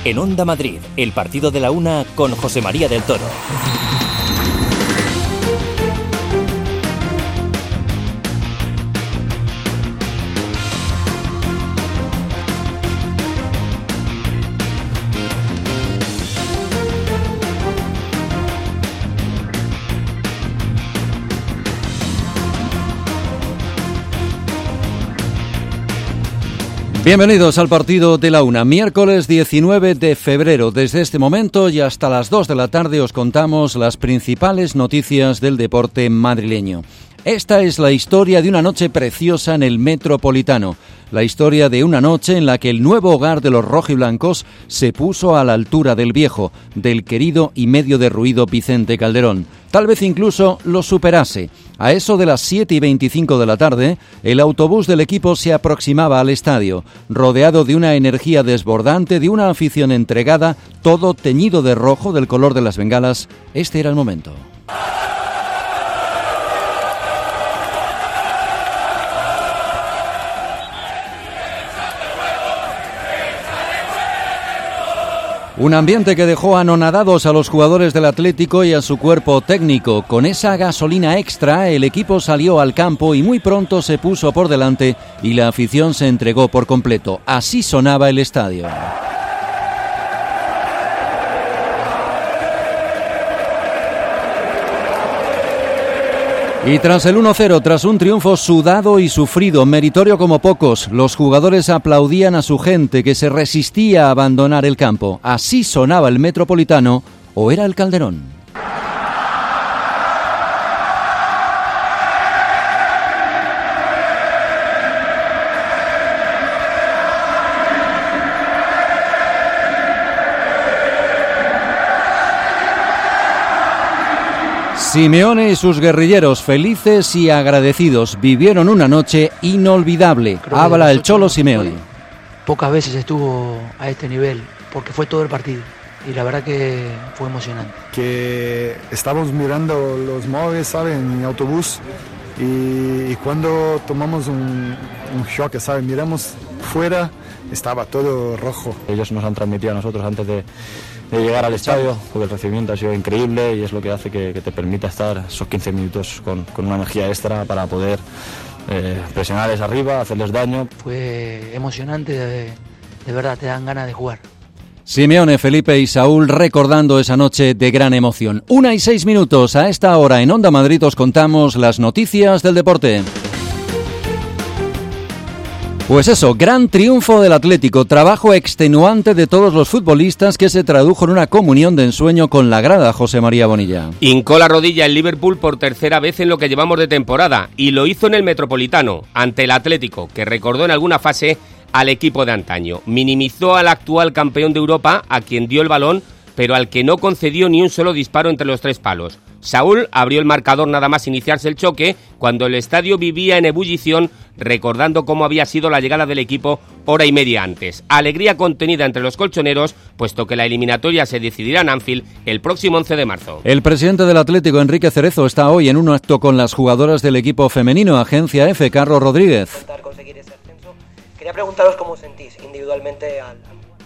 En Onda Madrid, el partido de la una con José María del Toro. Bienvenidos al partido de la una, miércoles 19 de febrero. Desde este momento y hasta las 2 de la tarde os contamos las principales noticias del deporte madrileño. Esta es la historia de una noche preciosa en el Metropolitano. La historia de una noche en la que el nuevo hogar de los rojiblancos se puso a la altura del viejo, del querido y medio derruido Vicente Calderón. Tal vez incluso lo superase. A eso de las 7:25 de la tarde, el autobús del equipo se aproximaba al estadio, rodeado de una energía desbordante, de una afición entregada, todo teñido de rojo del color de las bengalas. Este era el momento. Un ambiente que dejó anonadados a los jugadores del Atlético y a su cuerpo técnico. Con esa gasolina extra, el equipo salió al campo y muy pronto se puso por delante y la afición se entregó por completo. Así sonaba el estadio. Y tras el 1-0, tras un triunfo sudado y sufrido, meritorio como pocos, los jugadores aplaudían a su gente que se resistía a abandonar el campo. Así sonaba el Metropolitano, ¿o era el Calderón? Simeone y sus guerrilleros, felices y agradecidos, vivieron una noche inolvidable. Habla el Cholo Simeone. Pocas veces estuvo a este nivel, porque fue todo el partido. Y la verdad que fue emocionante. Que estábamos mirando los móviles, ¿sabes? En el autobús. Y cuando tomamos un shock, ¿sabes? Miramos fuera, estaba todo rojo. Ellos nos han transmitido a nosotros antes de llegar al estadio, porque el recibimiento ha sido increíble y es lo que hace que te permita estar esos 15 minutos con una energía extra para poder presionarles arriba, hacerles daño. Fue emocionante, de verdad, te dan ganas de jugar. Simeone, Felipe y Saúl recordando esa noche de gran emoción. 1:06 a esta hora en Onda Madrid os contamos las noticias del deporte. Pues eso, gran triunfo del Atlético, trabajo extenuante de todos los futbolistas que se tradujo en una comunión de ensueño con la grada, José María Bonilla. Hincó la rodilla el Liverpool por tercera vez en lo que llevamos de temporada y lo hizo en el Metropolitano, ante el Atlético, que recordó en alguna fase al equipo de antaño. Minimizó al actual campeón de Europa, a quien dio el balón, pero al que no concedió ni un solo disparo entre los tres palos. Saúl abrió el marcador nada más iniciarse el choque, cuando el estadio vivía en ebullición, recordando cómo había sido la llegada del equipo hora y media antes. Alegría contenida entre los colchoneros, puesto que la eliminatoria se decidirá en Anfield el próximo 11 de marzo. El presidente del Atlético, Enrique Cerezo, está hoy en un acto con las jugadoras del equipo femenino, Agencia F, Carlos Rodríguez. Conseguir ese ascenso. Quería preguntaros cómo sentís individualmente al...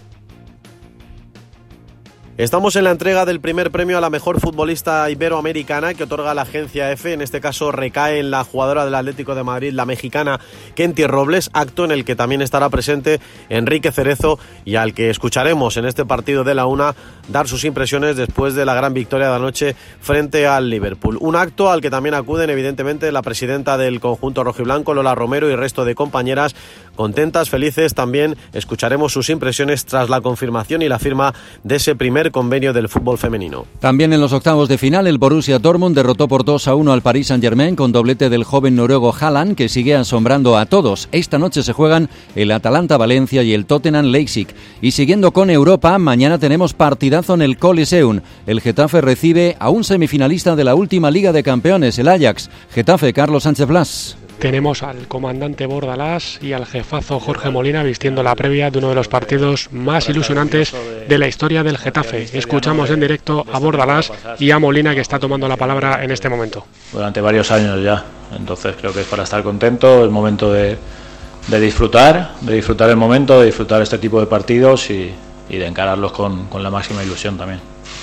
Estamos en la entrega del primer premio a la mejor futbolista iberoamericana que otorga la Agencia F. En este caso recae en la jugadora del Atlético de Madrid, la mexicana Kenty Robles, acto en el que también estará presente Enrique Cerezo y al que escucharemos en este partido de la una dar sus impresiones después de la gran victoria de anoche frente al Liverpool. Un acto al que también acuden evidentemente la presidenta del conjunto rojiblanco, Lola Romero, y resto de compañeras contentas, felices. También escucharemos sus impresiones tras la confirmación y la firma de ese primer convenio del fútbol femenino. También en los octavos de final el Borussia Dortmund derrotó por 2-1 al Paris Saint-Germain con doblete del joven noruego Haaland, que sigue asombrando a todos. Esta noche se juegan el Atalanta-Valencia y el Tottenham-Leipzig. Y siguiendo con Europa, mañana tenemos partidazo en el Coliseum. El Getafe recibe a un semifinalista de la última Liga de Campeones, el Ajax. Getafe, Carlos Sánchez Blas. Tenemos al comandante Bordalás y al jefazo Jorge Molina vistiendo la previa de uno de los partidos más ilusionantes de la historia del Getafe. Escuchamos en directo a Bordalás y a Molina, que está tomando la palabra en este momento. Durante varios años ya, entonces creo que es para estar contento, es momento de disfrutar el momento, de disfrutar este tipo de partidos y de encararlos con la máxima ilusión también.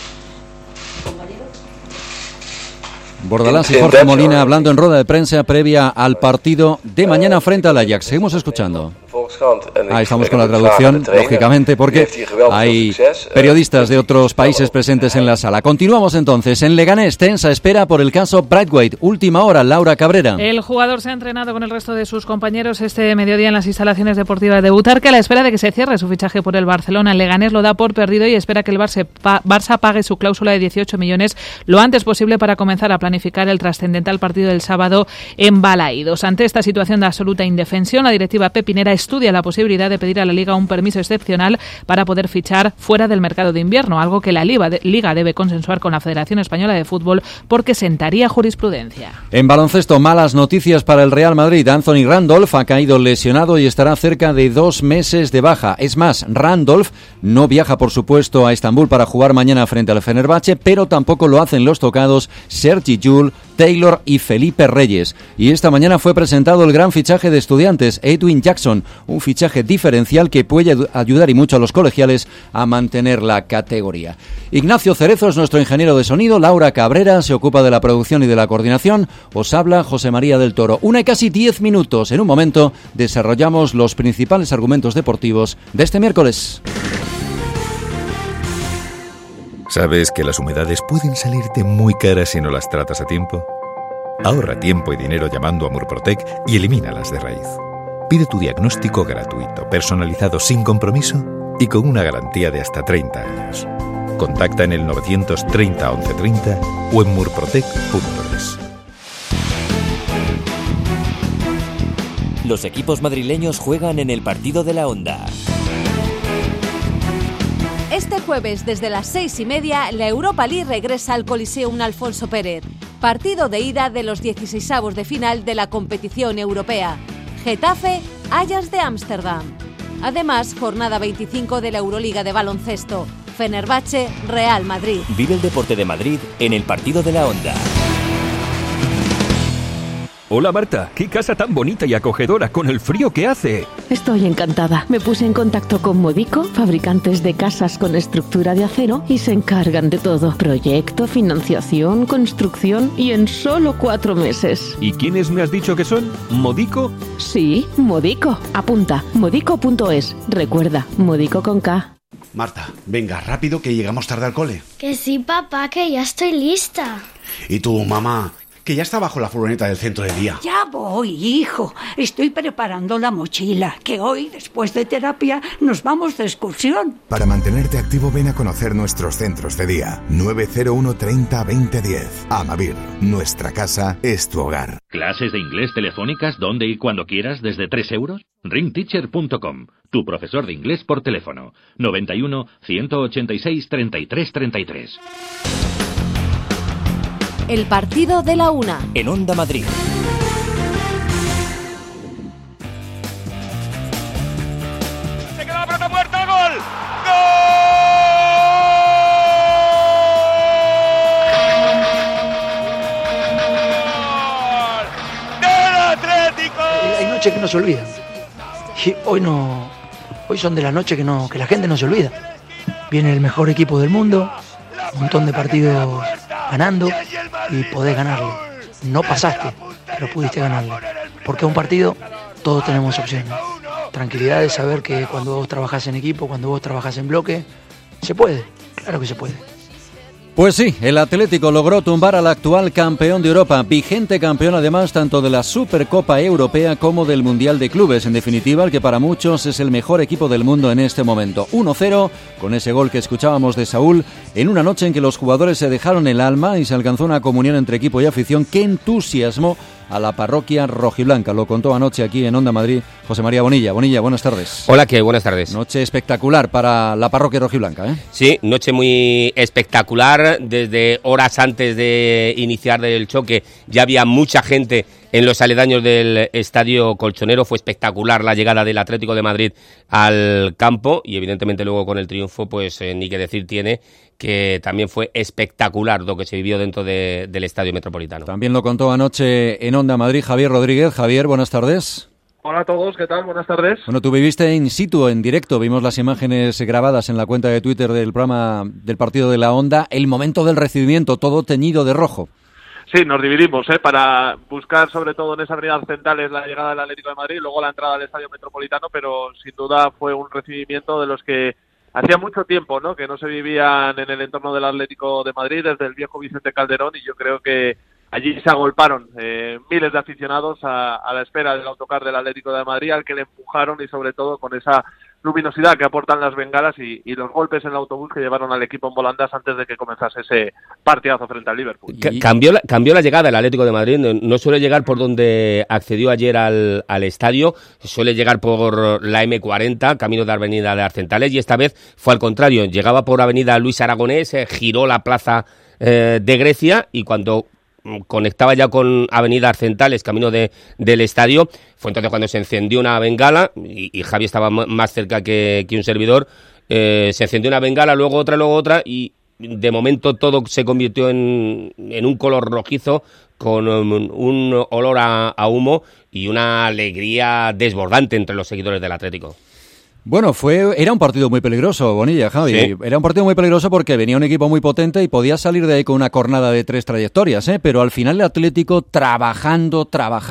Bordalás y Jorge Molina hablando en rueda de prensa previa al partido de mañana frente al Ajax. Seguimos escuchando. Ahí estamos con la traducción, lógicamente, porque hay periodistas de otros países presentes en la sala. Continuamos entonces. En Leganés, tensa espera por el caso Braithwaite. Última hora, Laura Cabrera. El jugador se ha entrenado con el resto de sus compañeros este mediodía en las instalaciones deportivas de Butarque a la espera de que se cierre su fichaje por el Barcelona. El Leganés lo da por perdido y espera que el Barça pague su cláusula de 18 millones lo antes posible para comenzar a planificar el trascendental partido del sábado en Balaídos. Ante esta situación de absoluta indefensión, la directiva pepinera estudia la posibilidad de pedir a la Liga un permiso excepcional para poder fichar fuera del mercado de invierno, algo que la Liga debe consensuar con la Federación Española de Fútbol porque sentaría jurisprudencia. En baloncesto, malas noticias para el Real Madrid. Anthony Randolph ha caído lesionado y estará cerca de 2 meses de baja. Es más, Randolph no viaja, por supuesto, a Estambul para jugar mañana frente al Fenerbahce, pero tampoco lo hacen los tocados Sergi Llull, Taylor y Felipe Reyes. Y esta mañana fue presentado el gran fichaje de Estudiantes, Edwin Jackson, un fichaje diferencial que puede ayudar y mucho a los colegiales a mantener la categoría. Ignacio Cerezo es nuestro ingeniero de sonido, Laura Cabrera se ocupa de la producción y de la coordinación, os habla José María del Toro. 1:10. En un momento desarrollamos los principales argumentos deportivos de este miércoles. ¿Sabes que las humedades pueden salirte muy caras si no las tratas a tiempo? Ahorra tiempo y dinero llamando a Murprotec y elimínalas de raíz. Pide tu diagnóstico gratuito, personalizado sin compromiso y con una garantía de hasta 30 años. Contacta en el 930 1130 o en murprotec.es. Los equipos madrileños juegan en el partido de la Onda. Este jueves, desde las 6:30, la Europa League regresa al Coliseum Alfonso Pérez. Partido de ida de los 16avos de final de la competición europea. Getafe, Ajax de Ámsterdam. Además, jornada 25 de la Euroliga de baloncesto. Fenerbahce, Real Madrid. Vive el deporte de Madrid en el partido de la Onda. Hola Marta, qué casa tan bonita y acogedora con el frío que hace. Estoy encantada. Me puse en contacto con Modico, fabricantes de casas con estructura de acero, y se encargan de todo. Proyecto, financiación, construcción y en solo 4 meses. ¿Y quiénes me has dicho que son? ¿Modico? Sí, Modico. Apunta, modico.es. Recuerda, Modico con K. Marta, venga, rápido que llegamos tarde al cole. Que sí, papá, que ya estoy lista. ¿Y tú, mamá? Que ya está bajo la furgoneta del centro de día. Ya voy, hijo. Estoy preparando la mochila, que hoy, después de terapia, nos vamos de excursión. Para mantenerte activo, ven a conocer nuestros centros de día. 901 30 20 10. Amavir, nuestra casa es tu hogar. ¿Clases de inglés telefónicas donde y cuando quieras desde 3 euros? Ringteacher.com, tu profesor de inglés por teléfono. 91 186 33 33. El partido de la una. En Onda Madrid. Se queda la pelota muerta, ¡gol! ¡Gol! ¡Del Atlético! Hay noches que no se olvidan. Y hoy son de las noches que la gente no se olvida. Viene el mejor equipo del mundo, un montón de partidos ganando y podés ganarlo. No pasaste, pero pudiste ganarlo. Porque un partido todos tenemos opciones. Tranquilidad de saber que cuando vos trabajás en equipo, cuando vos trabajás en bloque, se puede, claro que se puede. Pues sí, el Atlético logró tumbar al actual campeón de Europa, vigente campeón además tanto de la Supercopa Europea como del Mundial de Clubes. En definitiva, el que para muchos es el mejor equipo del mundo en este momento. 1-0, con ese gol que escuchábamos de Saúl, en una noche en que los jugadores se dejaron el alma y se alcanzó una comunión entre equipo y afición que entusiasmó a la parroquia rojiblanca. Lo contó anoche aquí en Onda Madrid José María Bonilla. Bonilla, buenas tardes. Hola, ¿qué? Buenas tardes. Noche espectacular para la parroquia rojiblanca, ¿eh? Sí, noche muy espectacular. Desde horas antes de iniciar el choque ya había mucha gente en los aledaños del Estadio Colchonero. Fue espectacular la llegada del Atlético de Madrid al campo y evidentemente luego con el triunfo, pues ni que decir tiene que también fue espectacular lo que se vivió dentro del Estadio Metropolitano. También lo contó anoche en Onda Madrid Javier Rodríguez. Javier, buenas tardes. Hola a todos, ¿qué tal? Buenas tardes. Bueno, tú viviste in situ, en directo, vimos las imágenes grabadas en la cuenta de Twitter del programa del partido de la Onda, el momento del recibimiento, todo teñido de rojo. Sí, nos dividimos, para buscar sobre todo en esa avenida centrales la llegada del Atlético de Madrid, luego la entrada al Estadio Metropolitano, pero sin duda fue un recibimiento de los que hacía mucho tiempo, ¿no?, que no se vivían en el entorno del Atlético de Madrid, desde el viejo Vicente Calderón, y yo creo que allí se agolparon miles de aficionados a la espera del autocar del Atlético de Madrid, al que le empujaron, y sobre todo con esa luminosidad que aportan las bengalas y los golpes en el autobús que llevaron al equipo en volandas antes de que comenzase ese partidazo frente al Liverpool. Cambió la llegada del Atlético de Madrid, no suele llegar por donde accedió ayer al estadio, suele llegar por la M40, camino de Avenida de Arcentales, y esta vez fue al contrario, llegaba por Avenida Luis Aragonés, giró la plaza de Grecia, y cuando conectaba ya con Avenida Arcentales, camino del estadio, fue entonces cuando se encendió una bengala, y Javi estaba más cerca que un servidor, se encendió una bengala, luego otra, y de momento todo se convirtió en un color rojizo, con un olor a humo y una alegría desbordante entre los seguidores del Atlético. Bueno, era un partido muy peligroso, Bonilla, Javi. Sí. Era un partido muy peligroso porque venía un equipo muy potente y podía salir de ahí con una cornada de 3 trayectorias, pero al final el Atlético trabajando,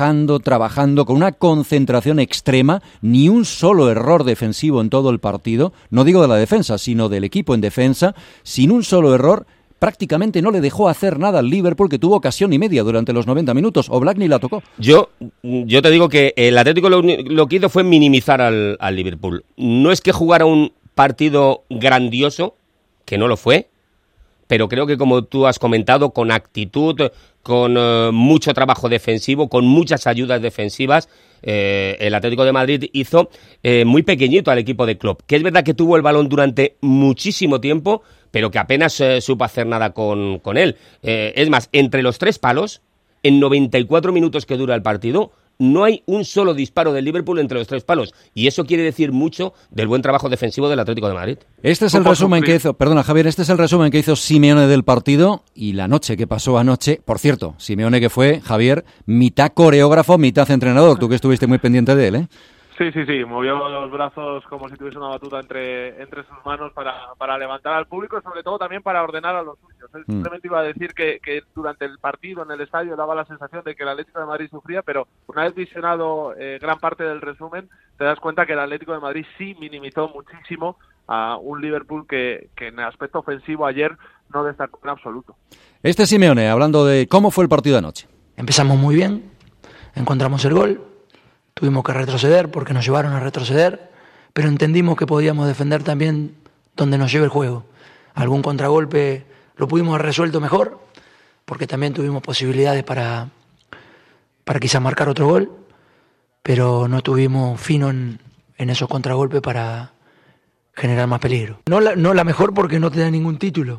con una concentración extrema, ni un solo error defensivo en todo el partido, no digo de la defensa, sino del equipo en defensa, sin un solo error. Prácticamente no le dejó hacer nada al Liverpool, que tuvo ocasión y media durante los 90 minutos. Oblak ni la tocó. Yo te digo que el Atlético lo que hizo fue minimizar al Liverpool. No es que jugara un partido grandioso, que no lo fue, pero creo que, como tú has comentado, con actitud, con mucho trabajo defensivo, con muchas ayudas defensivas, el Atlético de Madrid hizo muy pequeñito al equipo de Klopp, que es verdad que tuvo el balón durante muchísimo tiempo, pero que apenas supo hacer nada con él. Es más, entre los 3 palos, en 94 minutos que dura el partido, no hay un solo disparo del Liverpool entre los 3 palos, y eso quiere decir mucho del buen trabajo defensivo del Atlético de Madrid. Este es el resumen que hizo, perdona Javier, este es el resumen que hizo Simeone del partido y la noche que pasó anoche. Por cierto, Simeone, que fue, Javier, mitad coreógrafo, mitad entrenador, tú que estuviste muy pendiente de él, ¿eh? Sí, movió los brazos como si tuviese una batuta entre sus manos para levantar al público, y sobre todo también para ordenar a los suyos. Él simplemente iba a decir que durante el partido en el estadio daba la sensación de que el Atlético de Madrid sufría, pero una vez visionado gran parte del resumen, te das cuenta que el Atlético de Madrid sí minimizó muchísimo a un Liverpool que en el aspecto ofensivo ayer no destacó en absoluto. Este es Simeone, hablando de cómo fue el partido de anoche. Empezamos muy bien, encontramos el gol. Tuvimos que retroceder porque nos llevaron a retroceder, pero entendimos que podíamos defender también donde nos lleve el juego. Algún contragolpe lo pudimos haber resuelto mejor, porque también tuvimos posibilidades para quizás marcar otro gol, pero no tuvimos fino en esos contragolpes para generar más peligro. No la mejor porque no te da ningún título,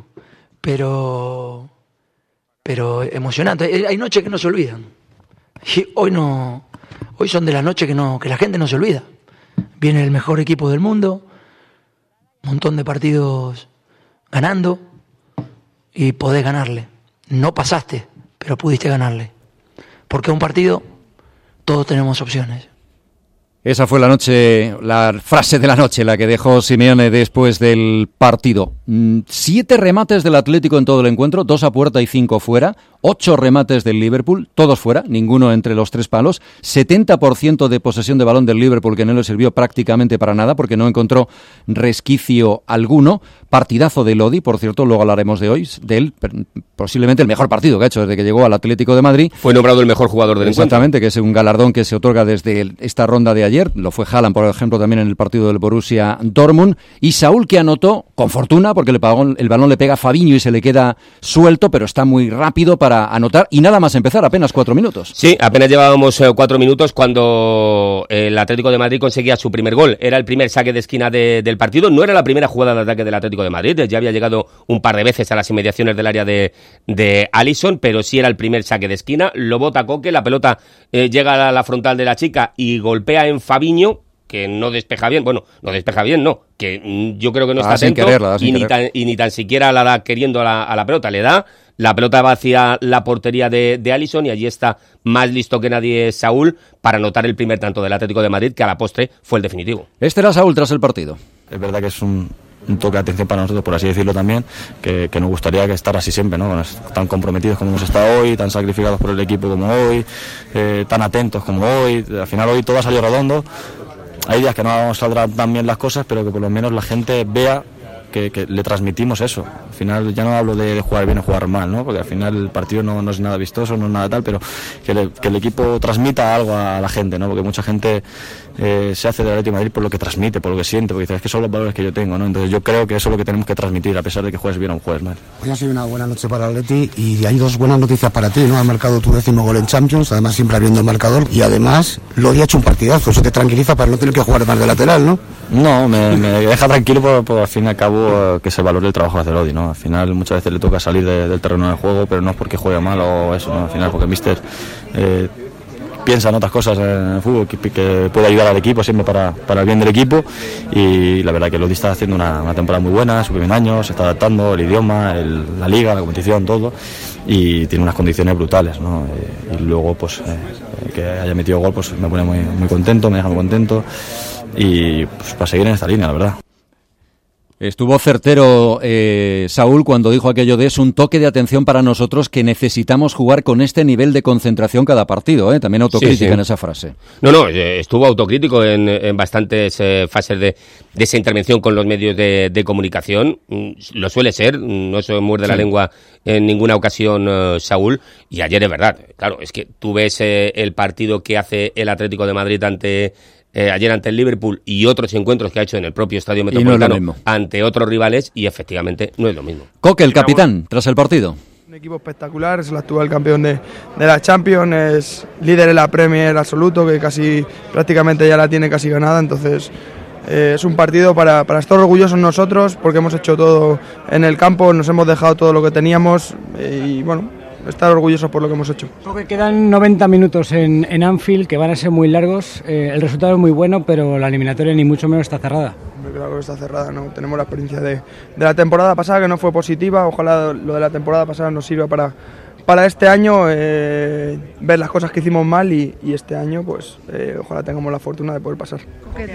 pero emocionante. Hay noches que no se olvidan. Y hoy son de las noches que la gente no se olvida. Viene el mejor equipo del mundo, un montón de partidos ganando, y podés ganarle. No pasaste, pero pudiste ganarle. Porque un partido, todos tenemos opciones. Esa fue la frase de la noche, la que dejó Simeone después del partido. 7 remates del Atlético en todo el encuentro, 2 a puerta y 5 fuera. 8 remates del Liverpool, todos fuera, ninguno entre los 3 palos. 70% de posesión de balón del Liverpool, que no le sirvió prácticamente para nada porque no encontró resquicio alguno. Partidazo de Lodi, por cierto, luego hablaremos de él, posiblemente el mejor partido que ha hecho desde que llegó al Atlético de Madrid. Fue nombrado el mejor jugador del encuentro. Exactamente, que es un galardón que se otorga desde esta ronda de ayer. Lo fue Haaland, por ejemplo, también en el partido del Borussia Dortmund. Y Saúl, que anotó con fortuna, porque el balón le pega a Fabinho y se le queda suelto, pero está muy rápido para anotar. Y nada más empezar, apenas 4 minutos. Sí, apenas llevábamos 4 minutos cuando el Atlético de Madrid conseguía su primer gol. Era el primer saque de esquina del partido. No era la primera jugada de ataque del Atlético de Madrid. Ya había llegado un par de veces a las inmediaciones del área de Alisson, pero sí era el primer saque de esquina. Lo bota Coque, la pelota llega a la frontal de la chica y golpea en Fabinho, que no despeja bien. Bueno, no despeja bien, no. Que yo creo que no está atento y ni tan siquiera la da queriendo a la pelota. Le da, La pelota va hacia la portería de Alisson y allí está más listo que nadie Saúl para anotar el primer tanto del Atlético de Madrid, que a la postre fue el definitivo. Este era Saúl tras el partido. Es verdad que es un toque de atención para nosotros, por así decirlo también, que nos gustaría que estar así siempre, ¿no? Tan comprometidos como hemos estado hoy, tan sacrificados por el equipo como hoy, tan atentos como hoy. Al final hoy todo ha salido redondo. Hay días que no saldrán tan bien las cosas, pero que por lo menos la gente vea que le transmitimos eso. Al final ya no hablo de jugar bien o jugar mal, ¿no? Porque al final el partido no es nada vistoso, no es nada tal, pero que el equipo transmita algo a la gente, ¿no? Porque mucha gente se hace del Atlético de Madrid por lo que transmite, por lo que siente, porque dice, es que son los valores que yo tengo, ¿no? Entonces yo creo que eso es lo que tenemos que transmitir, a pesar de que juegues bien o juegues mal. Hoy ha sido una buena noche para el Atleti y hay dos buenas noticias para ti, ¿no? Has marcado tu 10º gol en Champions, además siempre abriendo el marcador, y además Lodi ha hecho un partidazo, eso te tranquiliza para no tener que jugar más de lateral, ¿no? No, me deja tranquilo por al fin y al cabo que se valore el trabajo de Lodi, ¿no? Al final muchas veces le toca salir del terreno del juego, pero no es porque juegue mal o eso, ¿no? Al final porque el míster piensa en otras cosas en el fútbol que puede ayudar al equipo siempre para el bien del equipo, y la verdad que Lodi está haciendo una temporada muy buena, su primer año, se está adaptando el idioma, la liga, la competición, todo, y tiene unas condiciones brutales, ¿no? Y luego pues que haya metido gol pues me pone muy contento, me deja muy contento, y pues para seguir en esta línea, la verdad. Estuvo certero Saúl cuando dijo aquello de es un toque de atención para nosotros que necesitamos jugar con este nivel de concentración cada partido, también autocrítica en esa frase. No, estuvo autocrítico en bastantes fases de esa intervención con los medios de comunicación, lo suele ser, no se muerde la lengua en ninguna ocasión Saúl, y ayer es verdad, claro, es que tú ves el partido que hace el Atlético de Madrid ayer ante el Liverpool y otros encuentros que ha hecho en el propio Estadio Metropolitano ante otros rivales, y efectivamente no es lo mismo. Coque, el capitán, tras el partido. Un equipo espectacular, es el actual campeón de la Champions, es líder en la Premier absoluto, que casi prácticamente ya la tiene casi ganada, entonces es un partido para estar orgullosos nosotros, porque hemos hecho todo en el campo, nos hemos dejado todo lo que teníamos y bueno, estar orgullosos por lo que hemos hecho. Creo que quedan 90 minutos en Anfield, que van a ser muy largos. El resultado es muy bueno, pero la eliminatoria ni mucho menos está cerrada. Claro que está cerrada, ¿no? Tenemos la experiencia de la temporada pasada, que no fue positiva. Ojalá lo de la temporada pasada nos sirva para este año, ver las cosas que hicimos mal y este año pues ojalá tengamos la fortuna de poder pasar.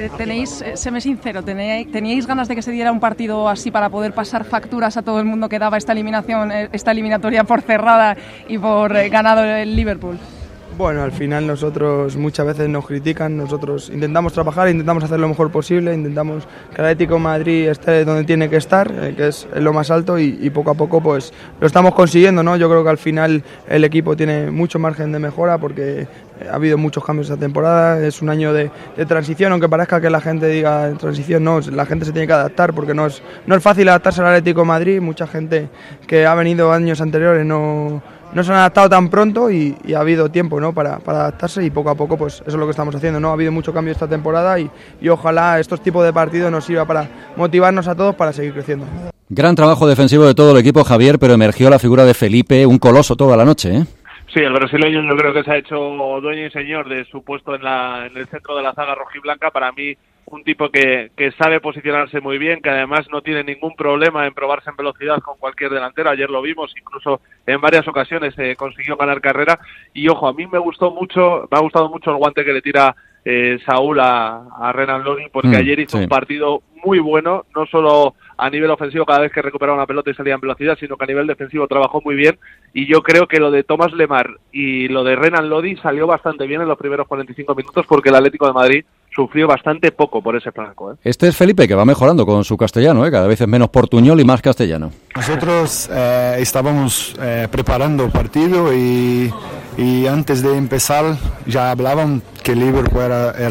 Séme sincero, ¿teníais ganas de que se diera un partido así para poder pasar facturas a todo el mundo que daba esta eliminatoria por cerrada y por ganado el Liverpool? Bueno, al final nosotros muchas veces nos critican, nosotros intentamos trabajar, intentamos hacer lo mejor posible, intentamos que el Atlético de Madrid esté donde tiene que estar, que es lo más alto, y poco a poco pues lo estamos consiguiendo, ¿no? Yo creo que al final el equipo tiene mucho margen de mejora porque ha habido muchos cambios esta temporada, es un año de transición, aunque parezca que la gente diga transición, no, la gente se tiene que adaptar porque no es fácil adaptarse al Atlético de Madrid, mucha gente que ha venido años anteriores no se han adaptado tan pronto y ha habido tiempo, ¿no? para adaptarse, y poco a poco pues eso es lo que estamos haciendo, ¿no? Ha habido mucho cambio esta temporada y ojalá estos tipos de partidos nos sirva para motivarnos a todos para seguir creciendo. Gran trabajo defensivo de todo el equipo, Javier, pero emergió la figura de Felipe, un coloso toda la noche, ¿eh? Sí, el brasileño yo creo que se ha hecho dueño y señor de su puesto en el centro de la zaga rojiblanca. Para mí, un tipo que sabe posicionarse muy bien, que además no tiene ningún problema en probarse en velocidad con cualquier delantero. Ayer lo vimos, incluso en varias ocasiones consiguió ganar carrera. Y ojo, a mí me ha gustado mucho el guante que le tira Saúl a Renan Lodi, porque ayer hizo un partido muy bueno, no solo a nivel ofensivo cada vez que recuperaba una pelota y salía en velocidad, sino que a nivel defensivo trabajó muy bien, y yo creo que lo de Thomas Lemar y lo de Renan Lodi salió bastante bien en los primeros 45 minutos, porque el Atlético de Madrid sufrió bastante poco por ese flanco, ¿eh? Este es Felipe, que va mejorando con su castellano, cada vez es menos portuñol y más castellano. Nosotros estábamos preparando el partido y antes de empezar ya hablaban que Liverpool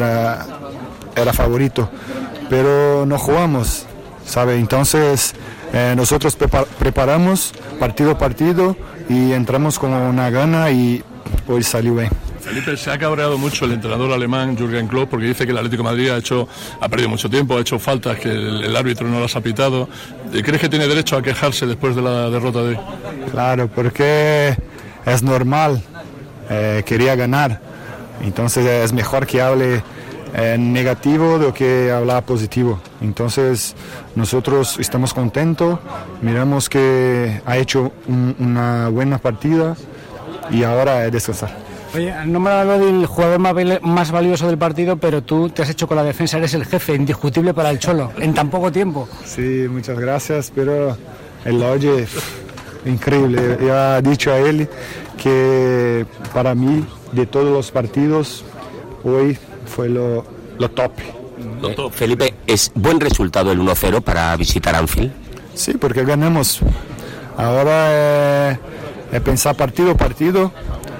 era favorito, pero no jugamos, ¿sabe? Entonces nosotros preparamos partido a partido y entramos con una gana y hoy salió bien. Felipe, se ha cabreado mucho el entrenador alemán Jürgen Klopp porque dice que el Atlético de Madrid ha perdido mucho tiempo, ha hecho faltas que el árbitro no las ha pitado. ¿Crees que tiene derecho a quejarse después de la derrota de hoy? Claro, porque es normal, quería ganar, entonces es mejor que hable negativo de que hablar positivo. Entonces nosotros estamos contentos, miramos que ha hecho una buena partida y ahora es descansar. Oye, no me hablo del jugador más valioso del partido, pero tú te has hecho con la defensa, eres el jefe indiscutible para el Cholo, en tan poco tiempo. Sí, muchas gracias, pero el Lodi increíble. Ya he dicho a él que para mí, de todos los partidos, hoy fue lo top. Felipe, ¿es buen resultado el 1-0 para visitar Anfield? Sí, porque ganamos. Ahora es pensar partido a partido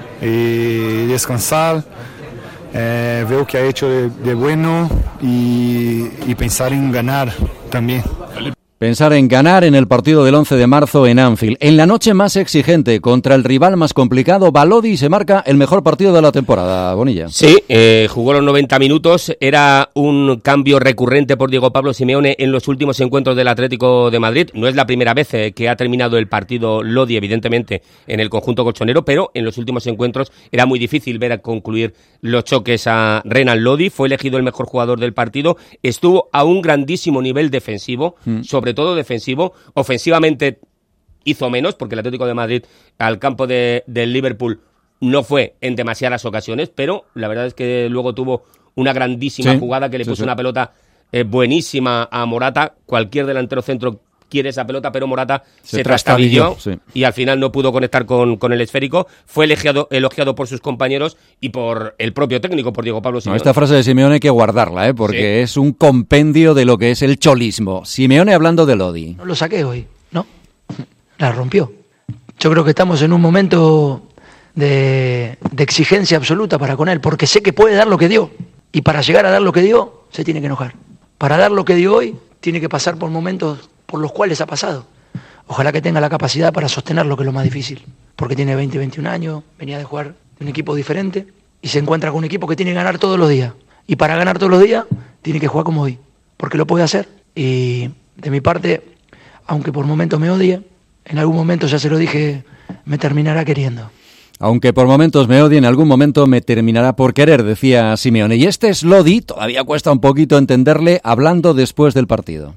y descansar, ver lo que ha hecho de bueno y pensar en ganar también. Pensar en ganar en el partido del 11 de marzo en Anfield. En la noche más exigente, contra el rival más complicado, Lodi se marca el mejor partido de la temporada, Bonilla. Sí, jugó los 90 minutos, era un cambio recurrente por Diego Pablo Simeone en los últimos encuentros del Atlético de Madrid. No es la primera vez que ha terminado el partido Lodi, evidentemente, en el conjunto colchonero, pero en los últimos encuentros era muy difícil ver a concluir los choques a Renan Lodi. Fue elegido el mejor jugador del partido, estuvo a un grandísimo nivel defensivo, sobre todo defensivo. Ofensivamente hizo menos, porque el Atlético de Madrid al campo del Liverpool no fue en demasiadas ocasiones, pero la verdad es que luego tuvo una grandísima jugada que le puso una pelota buenísima a Morata. Cualquier delantero centro quiere esa pelota, pero Morata se trastabilló y al final no pudo conectar con el esférico. Fue elogiado por sus compañeros y por el propio técnico, por Diego Pablo Simeone. Esta frase de Simeone hay que guardarla, porque es un compendio de lo que es el cholismo. Simeone hablando de Lodi. No lo saqué hoy, ¿no? La rompió. Yo creo que estamos en un momento de exigencia absoluta para con él, porque sé que puede dar lo que dio. Y para llegar a dar lo que dio, se tiene que enojar. Para dar lo que dio hoy, tiene que pasar por momentos por los cuales ha pasado. Ojalá que tenga la capacidad para sostenerlo, que es lo más difícil, porque tiene 20, 21 años, venía de jugar de un equipo diferente y se encuentra con un equipo que tiene que ganar todos los días. Y para ganar todos los días, tiene que jugar como hoy, porque lo puede hacer. Y de mi parte, aunque por momentos me odie, en algún momento, ya se lo dije, me terminará queriendo. Aunque por momentos me odie, en algún momento me terminará por querer, decía Simeone. Y este es Lodi, todavía cuesta un poquito entenderle, hablando después del partido.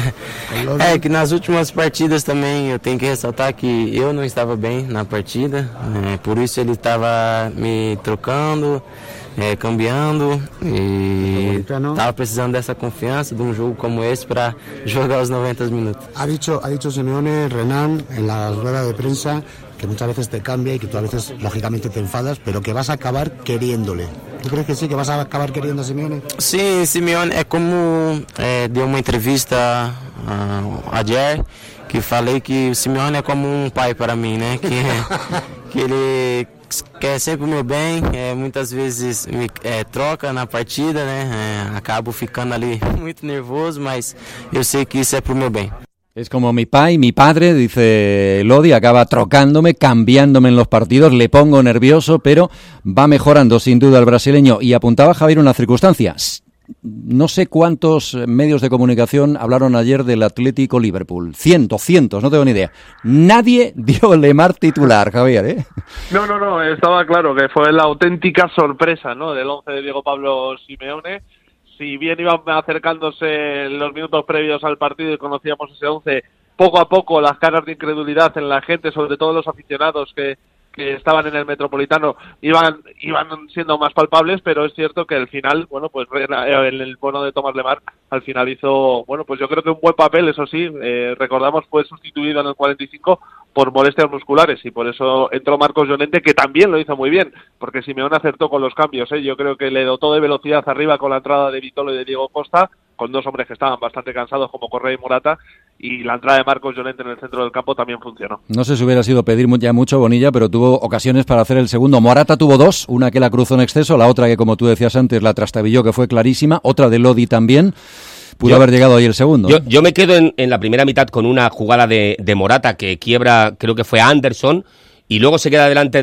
Que nas últimas partidas também eu tenho que ressaltar que eu não estava bem na partida, por isso ele estava me trocando, cambiando e estava precisando dessa confiança de jogo como esse para jogar os 90 minutos. Ha dicho Simeone, Renan, en la rueda de prensa, que muchas veces te cambia y que tú a veces lógicamente te enfadas, pero que vas a acabar queriéndole. ¿Tú crees que sí, que vas a acabar queriendo a Simeone? Sim, Simeone é como deu uma entrevista ayer que falei que o Simeone é como um pai para mim, né? Que ele quer sempre o meu bem, muitas vezes me troca na partida, né? Acabo ficando ali muito nervoso, mas eu sei que isso é pro meu bem. Es como mi padre, dice Lodi, acaba trocándome, cambiándome en los partidos, le pongo nervioso, pero va mejorando sin duda el brasileño. Y apuntaba Javier una circunstancia. No sé cuántos medios de comunicación hablaron ayer del Atlético Liverpool. Cientos, no tengo ni idea. Nadie dio Lemar titular, Javier, ¿eh? No, estaba claro que fue la auténtica sorpresa, ¿no?, del 11 de Diego Pablo Simeone. Si bien iban acercándose los minutos previos al partido y conocíamos ese 11, poco a poco las caras de incredulidad en la gente, sobre todo los aficionados que estaban en el Metropolitano, iban siendo más palpables, pero es cierto que al final, bueno, pues el bono de Thomas Lemar al final hizo, bueno, pues yo creo que un buen papel, eso sí, recordamos fue sustituido en el 45 por molestias musculares y por eso entró Marcos Llorente, que también lo hizo muy bien, porque Simeone acertó con los cambios, yo creo que le dotó de velocidad arriba con la entrada de Vitolo y de Diego Costa, con dos hombres que estaban bastante cansados como Correa y Morata, y la entrada de Marcos Llorente en el centro del campo también funcionó. No sé si hubiera sido pedir ya mucho, Bonilla, pero tuvo ocasiones para hacer el segundo. Morata tuvo dos, una que la cruzó en exceso, la otra que, como tú decías antes, la trastabilló, que fue clarísima, otra de Lodi también. Pudo haber llegado ahí el segundo. Yo me quedo en la primera mitad con una jugada de Morata que quiebra, creo que fue a Anderson, y luego se queda delante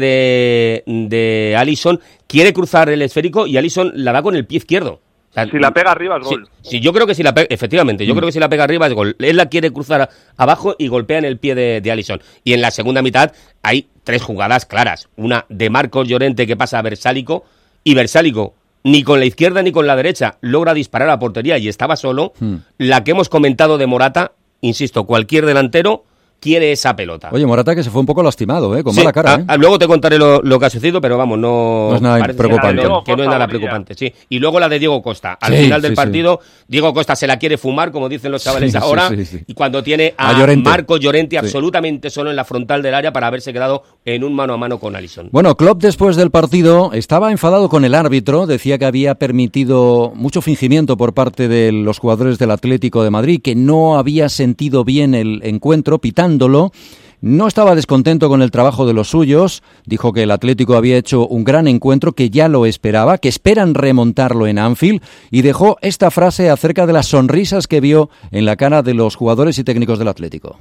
de Alisson, quiere cruzar el esférico y Alisson la da con el pie izquierdo. Si la pega arriba es gol. Sí, yo creo que si la pega, efectivamente, yo creo que si la pega arriba es gol. Él la quiere cruzar abajo y golpea en el pie de Alisson. Y en la segunda mitad hay tres jugadas claras. Una de Marcos Llorente que pasa a Versálico, y Versálico ni con la izquierda ni con la derecha logra disparar a portería y estaba solo, la que hemos comentado de Morata, insisto, cualquier delantero quiere esa pelota. Oye, Morata que se fue un poco lastimado, con mala cara. Luego te contaré lo que ha sucedido, pero vamos, no es nada preocupante. Que no es nada preocupante, sí. Y luego la de Diego Costa. Al final del partido, Diego Costa se la quiere fumar, como dicen los chavales ahora, y cuando tiene a Marco Llorente absolutamente solo en la frontal del área para haberse quedado en un mano a mano con Alisson. Bueno, Klopp después del partido estaba enfadado con el árbitro, decía que había permitido mucho fingimiento por parte de los jugadores del Atlético de Madrid, que no había sentido bien el encuentro, pitándolo. No estaba descontento con el trabajo de los suyos, dijo que el Atlético había hecho un gran encuentro, que ya lo esperaba, que esperan remontarlo en Anfield, y dejó esta frase acerca de las sonrisas que vio en la cara de los jugadores y técnicos del Atlético.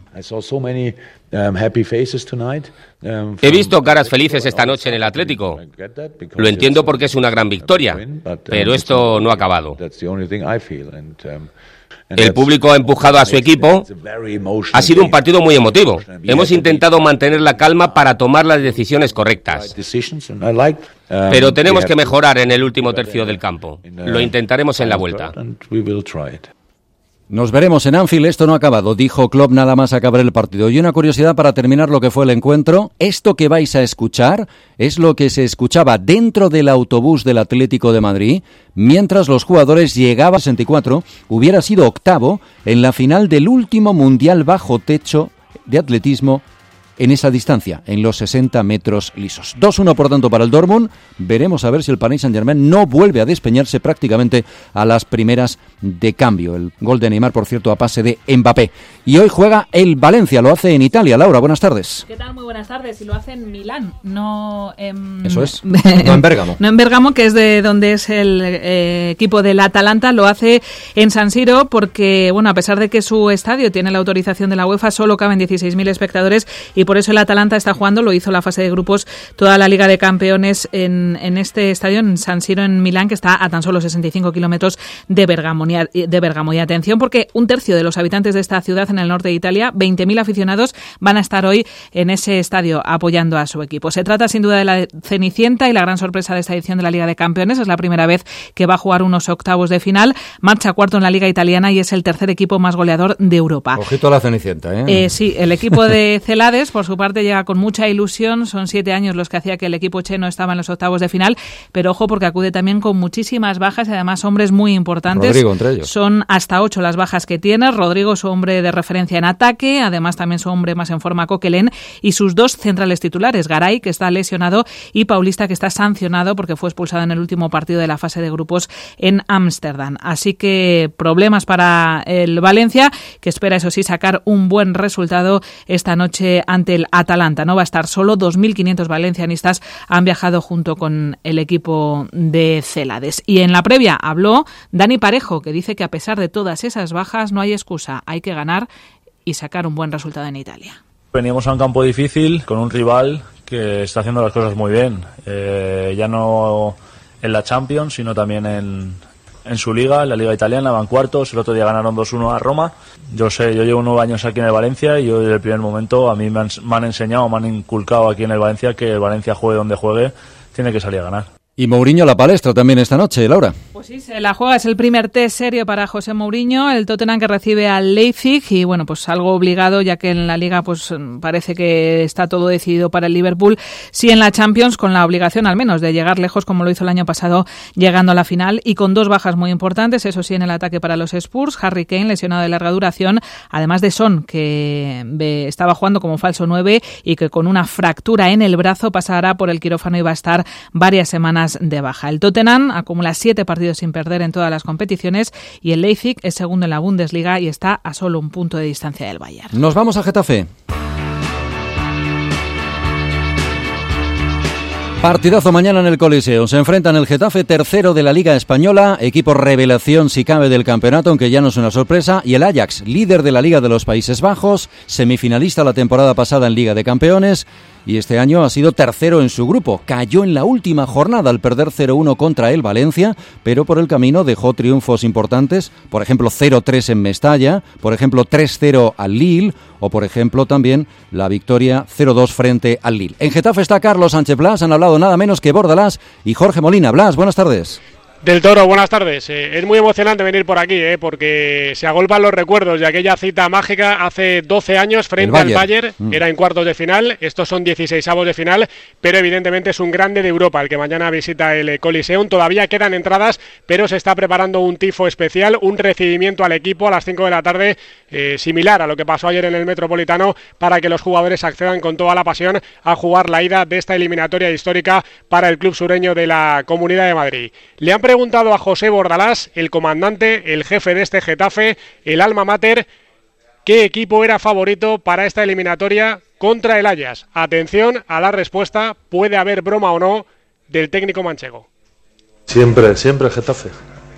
He visto caras felices esta noche en el Atlético. Lo entiendo porque es una gran victoria, pero esto no ha acabado. El público ha empujado a su equipo. Ha sido un partido muy emotivo. Hemos intentado mantener la calma para tomar las decisiones correctas. Pero tenemos que mejorar en el último tercio del campo. Lo intentaremos en la vuelta. Nos veremos en Anfield, esto no ha acabado, dijo Klopp nada más acabar el partido. Y una curiosidad para terminar lo que fue el encuentro, esto que vais a escuchar es lo que se escuchaba dentro del autobús del Atlético de Madrid, mientras los jugadores llegaban a 64, hubiera sido octavo en la final del último Mundial bajo techo de atletismo en esa distancia, en los 60 metros lisos. 2-1 por tanto para el Dortmund. Veremos a ver si el Paris Saint-Germain no vuelve a despeñarse prácticamente a las primeras de cambio. El gol de Neymar, por cierto, a pase de Mbappé. Y hoy juega el Valencia, lo hace en Italia. Laura, buenas tardes. ¿Qué tal? Muy buenas tardes. Y lo hace en Milán, no en... Eso es, no en Bérgamo. No en Bérgamo, que es de donde es el equipo del Atalanta. Lo hace en San Siro porque, bueno, a pesar de que su estadio tiene la autorización de la UEFA, solo caben 16.000 espectadores y por eso el Atalanta está jugando, lo hizo la fase de grupos, toda la Liga de Campeones en este estadio, en San Siro, en Milán, que está a tan solo 65 kilómetros de Bérgamo. Y atención, porque un tercio de los habitantes de esta ciudad en el norte de Italia, 20.000 aficionados, van a estar hoy en ese estadio apoyando a su equipo. Se trata sin duda de la Cenicienta y la gran sorpresa de esta edición de la Liga de Campeones. Es la primera vez que va a jugar unos octavos de final. Marcha cuarto en la Liga italiana y es el tercer equipo más goleador de Europa. Ojito a la Cenicienta, ¿eh? Sí, el equipo de Celades, por su parte, llega con mucha ilusión. Son 7 años los que hacía que el equipo cheno estaba en los octavos de final, pero ojo porque acude también con muchísimas bajas y además hombres muy importantes. Rodrigo entre ellos. Son hasta 8 las bajas que tiene. Rodrigo, su hombre de referencia en ataque, además también su hombre más en forma, Coquelin, y sus 2 centrales titulares, Garay, que está lesionado, y Paulista, que está sancionado porque fue expulsado en el último partido de la fase de grupos en Ámsterdam. Así que problemas para el Valencia, que espera, eso sí, sacar un buen resultado esta noche ante el Atalanta. No va a estar solo, 2.500 valencianistas han viajado junto con el equipo de Celades. Y en la previa habló Dani Parejo, que dice que a pesar de todas esas bajas no hay excusa, hay que ganar y sacar un buen resultado en Italia. Veníamos a un campo difícil con un rival que está haciendo las cosas muy bien, ya no en la Champions, sino también en su liga, en la liga italiana, van cuartos. El otro día ganaron 2-1 a Roma. Yo llevo 9 años aquí en el Valencia y yo desde el primer momento a mí me han enseñado, me han inculcado aquí en el Valencia que el Valencia juegue donde juegue, tiene que salir a ganar. Y Mourinho a la palestra también esta noche, Laura. Pues sí, se la juega, es el primer test serio para José Mourinho, el Tottenham que recibe al Leipzig y bueno, pues algo obligado ya que en la Liga pues parece que está todo decidido para el Liverpool, sí en la Champions con la obligación al menos de llegar lejos como lo hizo el año pasado llegando a la final y con 2 bajas muy importantes, eso sí en el ataque para los Spurs, Harry Kane lesionado de larga duración, además de Son que estaba jugando como falso 9 y que con una fractura en el brazo pasará por el quirófano y va a estar varias semanas de baja. El Tottenham acumula 7 partidos sin perder en todas las competiciones y el Leipzig es segundo en la Bundesliga y está a solo un punto de distancia del Bayern. Nos vamos a Getafe. Partidazo mañana en el Coliseo. Se enfrentan el Getafe, tercero de la Liga Española, equipo revelación si cabe del campeonato, aunque ya no es una sorpresa, y el Ajax, líder de la Liga de los Países Bajos, semifinalista la temporada pasada en Liga de Campeones, y este año ha sido tercero en su grupo. Cayó en la última jornada al perder 0-1 contra el Valencia, pero por el camino dejó triunfos importantes, por ejemplo 0-3 en Mestalla, por ejemplo 3-0 al Lille, o por ejemplo también la victoria 0-2 frente al Lille. En Getafe está Carlos Sánchez Blas, han hablado nada menos que Bordalás y Jorge Molina. Blas, buenas tardes. Del Toro, buenas tardes. Es muy emocionante venir por aquí, porque se agolpan los recuerdos de aquella cita mágica hace 12 años frente al Bayern. Era en cuartos de final, estos son 16avos de final, pero evidentemente es un grande de Europa el que mañana visita el Coliseum. Todavía quedan entradas, pero se está preparando un tifo especial, un recibimiento al equipo a las 5 de la tarde, similar a lo que pasó ayer en el Metropolitano, para que los jugadores accedan con toda la pasión a jugar la ida de esta eliminatoria histórica para el club sureño de la Comunidad de Madrid. Le han preguntado a José Bordalás, el comandante, el jefe de este Getafe, el alma mater, qué equipo era favorito para esta eliminatoria contra el Ajax. Atención a la respuesta, puede haber broma o no, del técnico manchego. Siempre Getafe,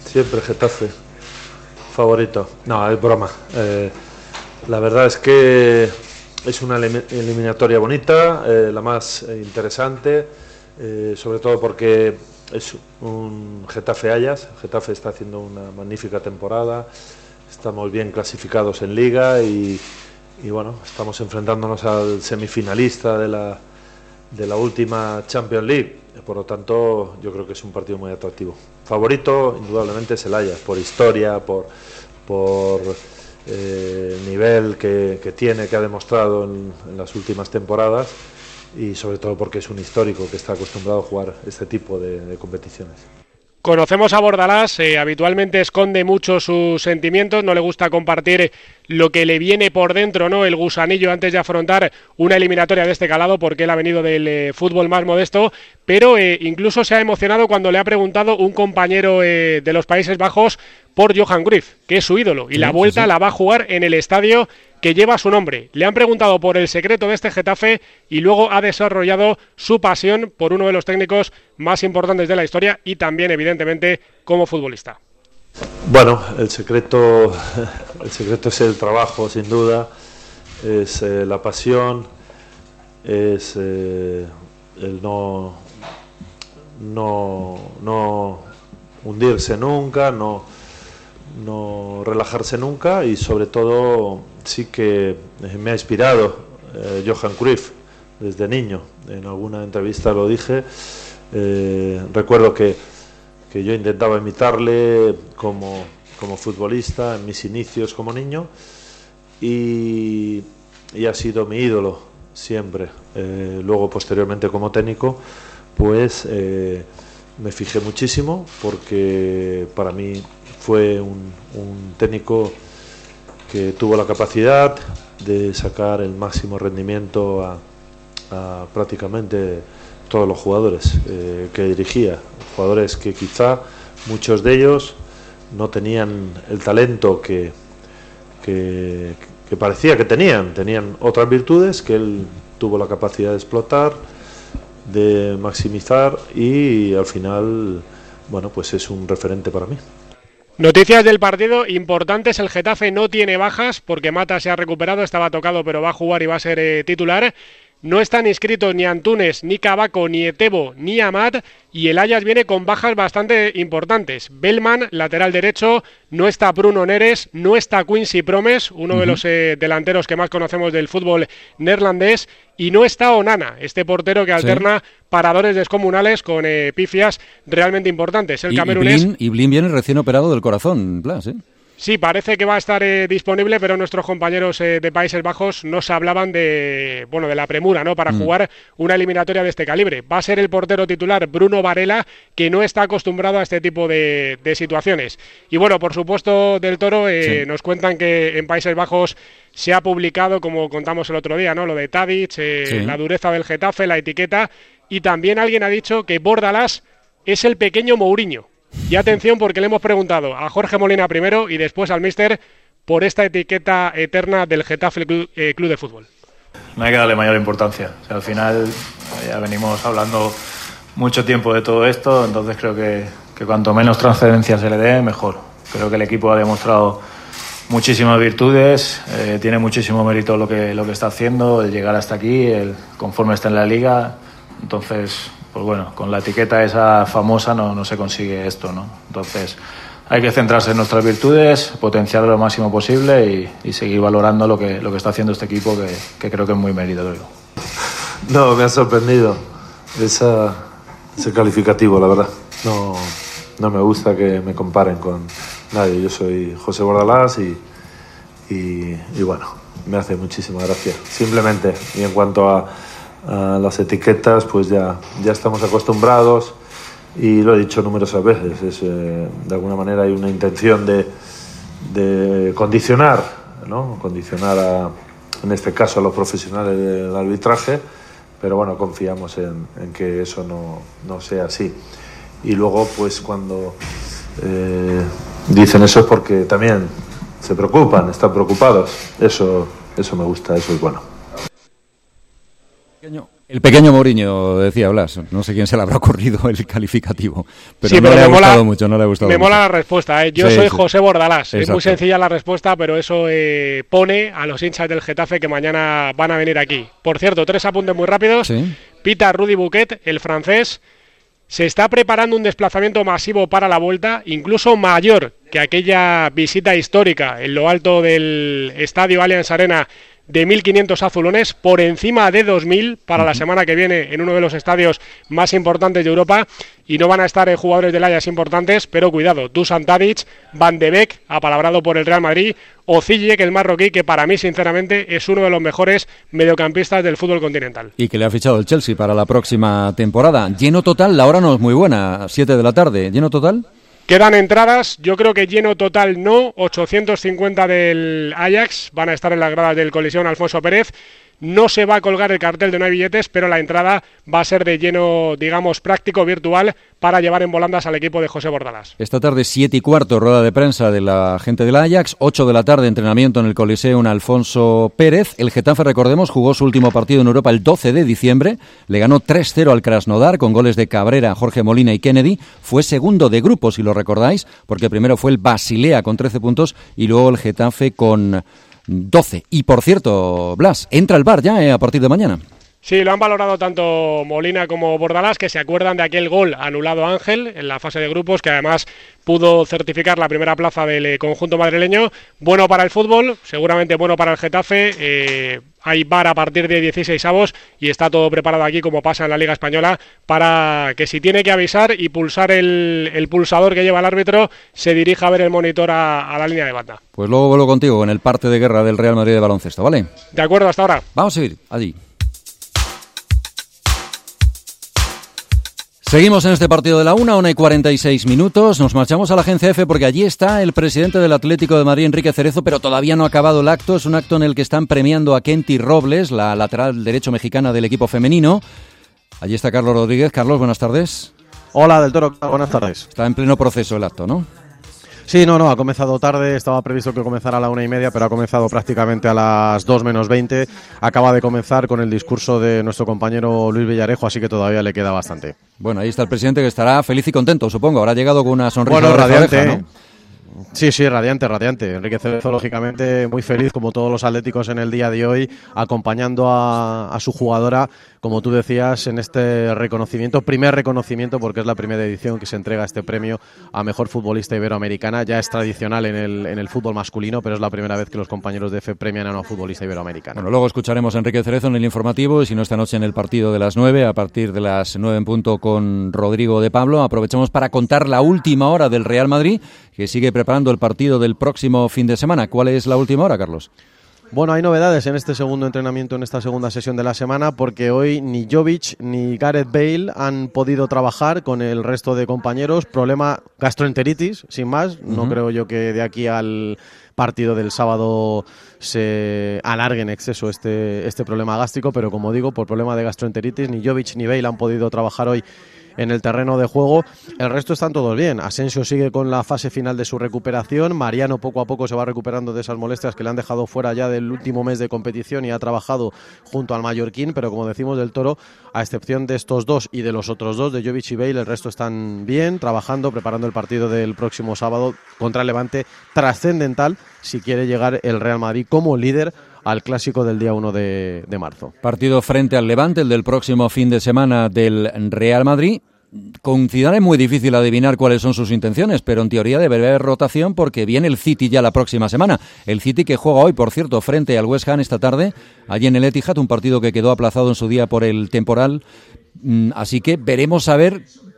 favorito. No, es broma. La verdad es que es una eliminatoria bonita, la más interesante, sobre todo porque es un Getafe-Ajax. Getafe está haciendo una magnífica temporada, estamos bien clasificados en Liga y bueno, estamos enfrentándonos al semifinalista de la última Champions League. Por lo tanto, yo creo que es un partido muy atractivo. Favorito, indudablemente, es el Ajax, por historia, por nivel que tiene, que ha demostrado en las últimas temporadas, y sobre todo porque es un histórico que está acostumbrado a jugar este tipo de competiciones. Conocemos a Bordalás, habitualmente esconde mucho sus sentimientos, no le gusta compartir lo que le viene por dentro, ¿no? El gusanillo antes de afrontar una eliminatoria de este calado, porque él ha venido del fútbol más modesto, pero incluso se ha emocionado cuando le ha preguntado un compañero de los Países Bajos por Johan Cruyff, que es su ídolo, y la vuelta la va a jugar en el estadio que lleva su nombre. Le han preguntado por el secreto de este Getafe y luego ha desarrollado su pasión por uno de los técnicos más importantes de la historia y también, evidentemente, como futbolista. Bueno, el secreto es el trabajo, sin duda, es la pasión, es el no hundirse nunca, no relajarse nunca, y sobre todo sí que me ha inspirado Johan Cruyff desde niño. En alguna entrevista lo dije. Recuerdo que yo intentaba imitarle como futbolista en mis inicios como niño, y ha sido mi ídolo siempre. Luego, posteriormente, como técnico, pues me fijé muchísimo, porque para mí fue un técnico que tuvo la capacidad de sacar el máximo rendimiento a prácticamente todos los jugadores que dirigía, jugadores que quizá muchos de ellos no tenían el talento que parecía que tenían otras virtudes que él tuvo la capacidad de explotar, de maximizar, y al final, bueno, pues es un referente para mí. Noticias del partido importantes: el Getafe no tiene bajas porque Mata se ha recuperado, estaba tocado pero va a jugar y va a ser titular. No están inscritos ni Antunes, ni Kabako, ni Etebo, ni Amat, y el Ajax viene con bajas bastante importantes. Bellman, lateral derecho, no está Bruno Neres, no está Quincy Promes, uno de los delanteros que más conocemos del fútbol neerlandés, y no está Onana, este portero que alterna paradores descomunales con pifias realmente importantes. El camerunés. Y Blin viene recién operado del corazón, Blas, ¿eh? Sí, parece que va a estar disponible, pero nuestros compañeros de Países Bajos nos hablaban de la premura, ¿no?, para jugar una eliminatoria de este calibre. Va a ser el portero titular Bruno Varela, que no está acostumbrado a este tipo de situaciones. Y bueno, por supuesto, Del Toro, nos cuentan que en Países Bajos se ha publicado, como contamos el otro día, ¿no?, lo de Tadic, la dureza del Getafe, la etiqueta, y también alguien ha dicho que Bordalás es el pequeño Mourinho. Y atención, porque le hemos preguntado a Jorge Molina primero y después al míster por esta etiqueta eterna del Getafe Club de Fútbol. No hay que darle mayor importancia. O sea, al final ya venimos hablando mucho tiempo de todo esto, entonces creo que cuanto menos transferencia se le dé, mejor. Creo que el equipo ha demostrado muchísimas virtudes, tiene muchísimo mérito lo que está haciendo, el llegar hasta aquí, conforme está en la Liga. Entonces, pues bueno, con la etiqueta esa famosa no se consigue esto, ¿no? Entonces hay que centrarse en nuestras virtudes, potenciarlo lo máximo posible y seguir valorando lo que está haciendo este equipo, que creo que es muy meritorio. No, me ha sorprendido ese calificativo, la verdad. no me gusta que me comparen con nadie. Yo soy José Bordalás y bueno, me hace muchísima gracia. Simplemente, y en cuanto a las etiquetas, pues ya estamos acostumbrados y lo he dicho numerosas veces. De alguna manera hay una intención de condicionar, ¿no? Condicionar en este caso a los profesionales del arbitraje, pero bueno, confiamos en que eso no sea así. Y luego, pues cuando dicen eso es porque también se preocupan, están preocupados. Eso me gusta, eso es bueno. El pequeño Mourinho, decía Blas. No sé quién se le habrá ocurrido el calificativo, pero, sí, no le ha gustado mucho, no le ha gustado mucho. Me mola la respuesta, Yo soy José Bordalás. Exacto. Es muy sencilla la respuesta, pero eso pone a los hinchas del Getafe que mañana van a venir aquí. Por cierto, 3 apuntes muy rápidos. ¿Sí? Pita Rudy Buquet, el francés, se está preparando un desplazamiento masivo para la vuelta, incluso mayor que aquella visita histórica en lo alto del estadio Allianz Arena de 1.500 azulones, por encima de 2.000 para la semana que viene en uno de los estadios más importantes de Europa, y no van a estar jugadores del Ajax importantes, pero cuidado, Dusan Tadic, Van de Beek, apalabrado por el Real Madrid, o Ziyech, el marroquí, que para mí sinceramente es uno de los mejores mediocampistas del fútbol continental. Y que le ha fichado el Chelsea para la próxima temporada. Lleno total, la hora no es muy buena, 7 de la tarde, ¿lleno total? Quedan entradas, yo creo que lleno total no, 850 del Ajax, van a estar en las gradas del Coliseo Alfonso Pérez. No se va a colgar el cartel de no hay billetes, pero la entrada va a ser de lleno, digamos, práctico, virtual, para llevar en volandas al equipo de José Bordalás. Esta tarde 7:15, rueda de prensa de la gente del Ajax, 8 de la tarde, entrenamiento en el Coliseo Alfonso Pérez. El Getafe, recordemos, jugó su último partido en Europa el 12 de diciembre, le ganó 3-0 al Krasnodar con goles de Cabrera, Jorge Molina y Kennedy. Fue segundo de grupo, si lo recordáis, porque primero fue el Basilea con 13 puntos y luego el Getafe con 12. Y por cierto, Blas, entra el VAR ya a partir de mañana. Sí, lo han valorado tanto Molina como Bordalás, que se acuerdan de aquel gol anulado a Ángel en la fase de grupos, que además pudo certificar la primera plaza del conjunto madrileño. Bueno para el fútbol, seguramente bueno para el Getafe. Hay VAR a partir de 16avos y está todo preparado aquí, como pasa en la Liga Española, para que si tiene que avisar y pulsar el pulsador que lleva el árbitro, se dirija a ver el monitor a la línea de banda. Pues luego vuelvo contigo en el parte de guerra del Real Madrid de baloncesto, ¿vale? De acuerdo, hasta ahora. Vamos a seguir allí. Seguimos en este partido de la 1:46. Nos marchamos a la agencia F porque allí está el presidente del Atlético de Madrid, Enrique Cerezo, pero todavía no ha acabado el acto. Es un acto en el que están premiando a Kenty Robles, la lateral derecho mexicana del equipo femenino. Allí está Carlos Rodríguez. Carlos, buenas tardes. Hola, Del Toro, buenas tardes. Está en pleno proceso el acto, ¿no? Sí, no, ha comenzado tarde, estaba previsto que comenzara a la 1:30, pero ha comenzado prácticamente a las 2 menos 20. Acaba de comenzar con el discurso de nuestro compañero Luis Villarejo, así que todavía le queda bastante. Bueno, ahí está el presidente, que estará feliz y contento, supongo. Habrá llegado con una sonrisa radiante, ¿no? Sí, radiante. Enrique Cerezo, lógicamente, muy feliz, como todos los atléticos en el día de hoy, acompañando a su jugadora, como tú decías, en este reconocimiento, primer reconocimiento, porque es la primera edición que se entrega este premio a mejor futbolista iberoamericana. Ya es tradicional en el fútbol masculino, pero es la primera vez que los compañeros de EFE premian a una futbolista iberoamericana. Bueno, luego escucharemos a Enrique Cerezo en el informativo, y si no esta noche en el partido de las 9, a partir de las 9 en punto con Rodrigo de Pablo. Aprovechamos para contar la última hora del Real Madrid, que sigue preparando el partido del próximo fin de semana. ¿Cuál es la última hora, Carlos? Bueno, hay novedades en este segundo entrenamiento, en esta segunda sesión de la semana, porque hoy ni Jovic ni Gareth Bale han podido trabajar con el resto de compañeros. Problema gastroenteritis, sin más. No creo yo que de aquí al partido del sábado se alargue en exceso este problema gástrico, pero como digo, por problema de gastroenteritis, ni Jovic ni Bale han podido trabajar hoy en el terreno de juego. El resto están todos bien. Asensio sigue con la fase final de su recuperación. Mariano poco a poco se va recuperando de esas molestias que le han dejado fuera ya del último mes de competición y ha trabajado junto al mallorquín, pero como decimos, Del Toro, a excepción de estos dos y de los otros dos, de Jovic y Bale, el resto están bien, trabajando, preparando el partido del próximo sábado contra el Levante, trascendental si quiere llegar el Real Madrid como líder al clásico del día 1 de marzo. Partido frente al Levante, el del próximo fin de semana del Real Madrid. Con Zidane es muy difícil adivinar cuáles son sus intenciones, pero en teoría debe haber rotación porque viene el City ya la próxima semana. El City que juega hoy, por cierto, frente al West Ham esta tarde, allí en el Etihad, un partido que quedó aplazado en su día por el temporal. Así que veremos a ver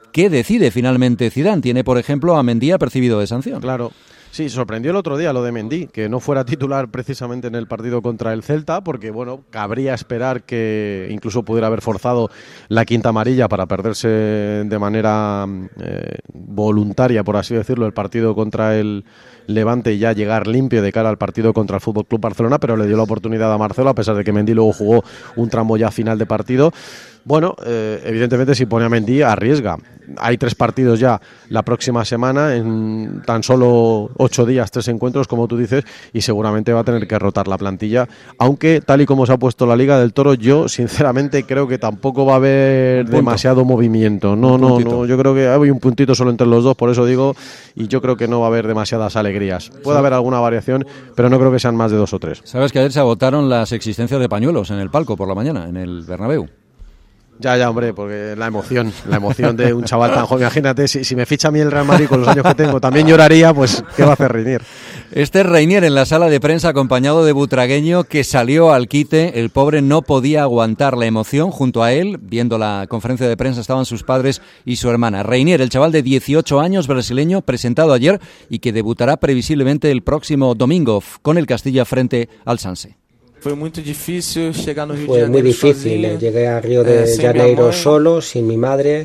¿Qué decide finalmente Zidane? Tiene, por ejemplo, a Mendy apercibido de sanción. Claro. Sí, sorprendió el otro día lo de Mendy, que no fuera titular precisamente en el partido contra el Celta, porque bueno, cabría esperar que incluso pudiera haber forzado la quinta amarilla para perderse de manera voluntaria, por así decirlo, el partido contra el Levante y ya llegar limpio de cara al partido contra el FC Barcelona, pero le dio la oportunidad a Marcelo, a pesar de que Mendy luego jugó un tramo ya final de partido. Bueno, evidentemente si pone a Mendy arriesga. Hay 3 partidos ya la próxima semana, en tan solo 8 días, 3 encuentros, como tú dices, y seguramente va a tener que rotar la plantilla, aunque tal y como se ha puesto la Liga del Toro, yo sinceramente creo que tampoco va a haber demasiado movimiento. No, yo creo que hay un puntito solo entre los dos, por eso digo, y yo creo que no va a haber demasiadas alegrías. Puede haber alguna variación, pero no creo que sean más de 2 o 3. ¿Sabes que ayer se agotaron las existencias de pañuelos en el palco por la mañana, en el Bernabéu? Ya, hombre, porque la emoción de un chaval tan joven. Imagínate, si me ficha a mí el Real Madrid con los años que tengo, también lloraría, pues ¿qué va a hacer Reinier? Este es Reinier en la sala de prensa acompañado de Butragueño, que salió al quite. El pobre no podía aguantar la emoción. Junto a él, viendo la conferencia de prensa, estaban sus padres y su hermana. Reinier, el chaval de 18 años, brasileño, presentado ayer y que debutará previsiblemente el próximo domingo con el Castilla frente al Sanse. Fue muy difícil llegar a Río de Fue Janeiro. muy difícil, llegué a Río de Janeiro solo, sin mi madre.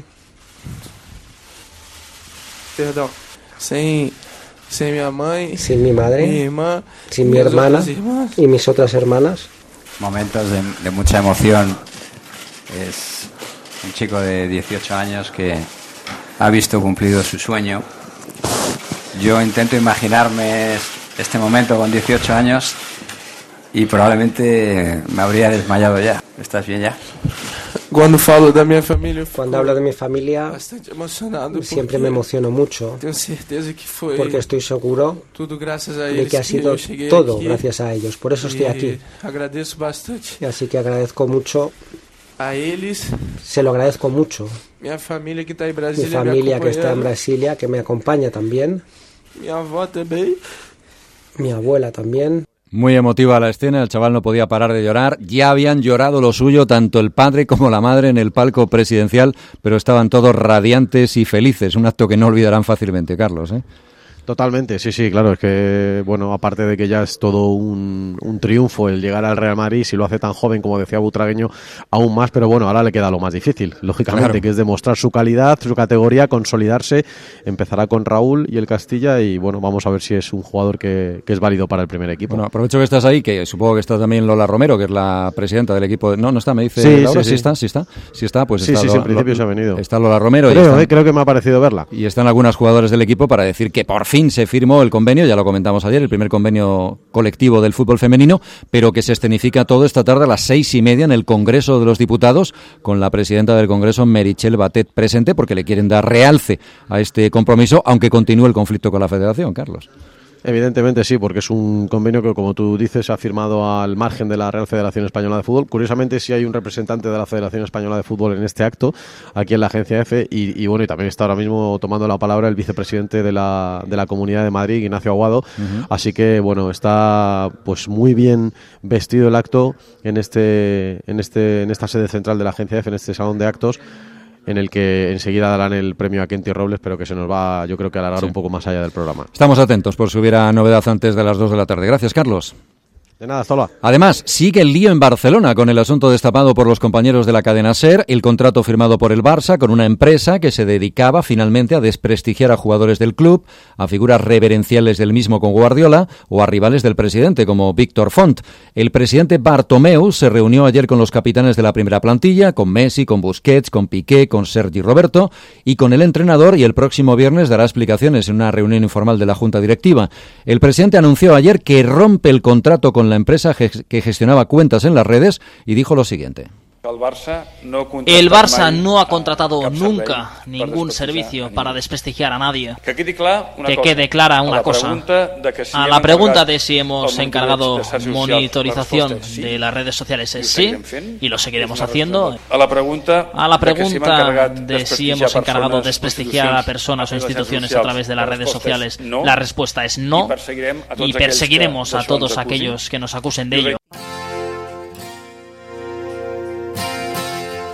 Perdón, sin mi madre, sin mi madre, mi hermana, sin mi hermana y mis otras hermanas. Momentos de mucha emoción. Es un chico de 18 años que ha visto cumplido su sueño. Yo intento imaginarme este momento con 18 años y probablemente me habría desmayado ya. ¿Estás bien ya? Cuando hablo de mi familia, bastante emocionado, siempre me emociono mucho, tengo certeza que fue porque estoy seguro todo gracias a de ellos que ha sido todo gracias a ellos. Por eso estoy aquí. Agradezco bastante. Así que agradezco mucho a ellos. Se lo agradezco mucho. Mi familia que está en Brasilia, mi familia que está en Brasilia, que me acompaña también. Mi abuela también. Mi abuela también. Muy emotiva la escena, el chaval no podía parar de llorar. Ya habían llorado lo suyo tanto el padre como la madre en el palco presidencial, pero estaban todos radiantes y felices. Un acto que no olvidarán fácilmente, Carlos, ¿eh? Totalmente, sí, claro, es que, bueno, aparte de que ya es todo un triunfo el llegar al Real Madrid, si lo hace tan joven como decía Butragueño, aún más, pero bueno, ahora le queda lo más difícil, lógicamente, claro, que es demostrar su calidad, su categoría, consolidarse, empezará con Raúl y el Castilla y, bueno, vamos a ver si es un jugador que es válido para el primer equipo. Bueno, aprovecho que estás ahí, que supongo que está también Lola Romero, que es la presidenta del equipo, no está, me dice Laura, sí está, pues sí, está sí, en principio se ha venido. Está Lola Romero. Creo que me ha parecido verla. Y están algunos jugadores del equipo para decir que por fin se firmó el convenio, ya lo comentamos ayer, el primer convenio colectivo del fútbol femenino, pero que se escenifica todo esta tarde a las 6:30 en el Congreso de los Diputados, con la presidenta del Congreso, Meritxell Batet, presente, porque le quieren dar realce a este compromiso, aunque continúe el conflicto con la Federación, Carlos. Evidentemente sí, porque es un convenio que, como tú dices, ha firmado al margen de la Real Federación Española de Fútbol. Curiosamente sí hay un representante de la Federación Española de Fútbol en este acto, aquí en la Agencia F, y bueno, y también está ahora mismo tomando la palabra el vicepresidente de la Comunidad de Madrid, Ignacio Aguado. Así que bueno, está pues muy bien vestido el acto en esta sede central de la Agencia F, en este salón de actos, en el que enseguida darán el premio a Kenty Robles, pero que se nos va, yo creo que alargar un poco más allá del programa. Estamos atentos por si hubiera novedad antes de las 2 de la tarde. Gracias, Carlos. De nada, hasta luego. Además, sigue el lío en Barcelona con el asunto destapado por los compañeros de la cadena SER, el contrato firmado por el Barça con una empresa que se dedicaba finalmente a desprestigiar a jugadores del club, a figuras reverenciales del mismo con Guardiola o a rivales del presidente como Víctor Font. El presidente Bartomeu se reunió ayer con los capitanes de la primera plantilla, con Messi, con Busquets, con Piqué, con Sergi Roberto y con el entrenador, y el próximo viernes dará explicaciones en una reunión informal de la Junta Directiva. El presidente anunció ayer que rompe el contrato con la empresa que gestionaba cuentas en las redes y dijo lo siguiente. El Barça no ha contratado nunca ningún servicio para desprestigiar a nadie. Que quede clara una cosa. A la pregunta de si hemos encargado monitorización de las redes sociales es sí, y lo seguiremos haciendo. A la pregunta de si hemos encargado desprestigiar a personas o instituciones a través de las redes sociales, la respuesta es no, y perseguiremos a todos aquellos que nos acusen de ello.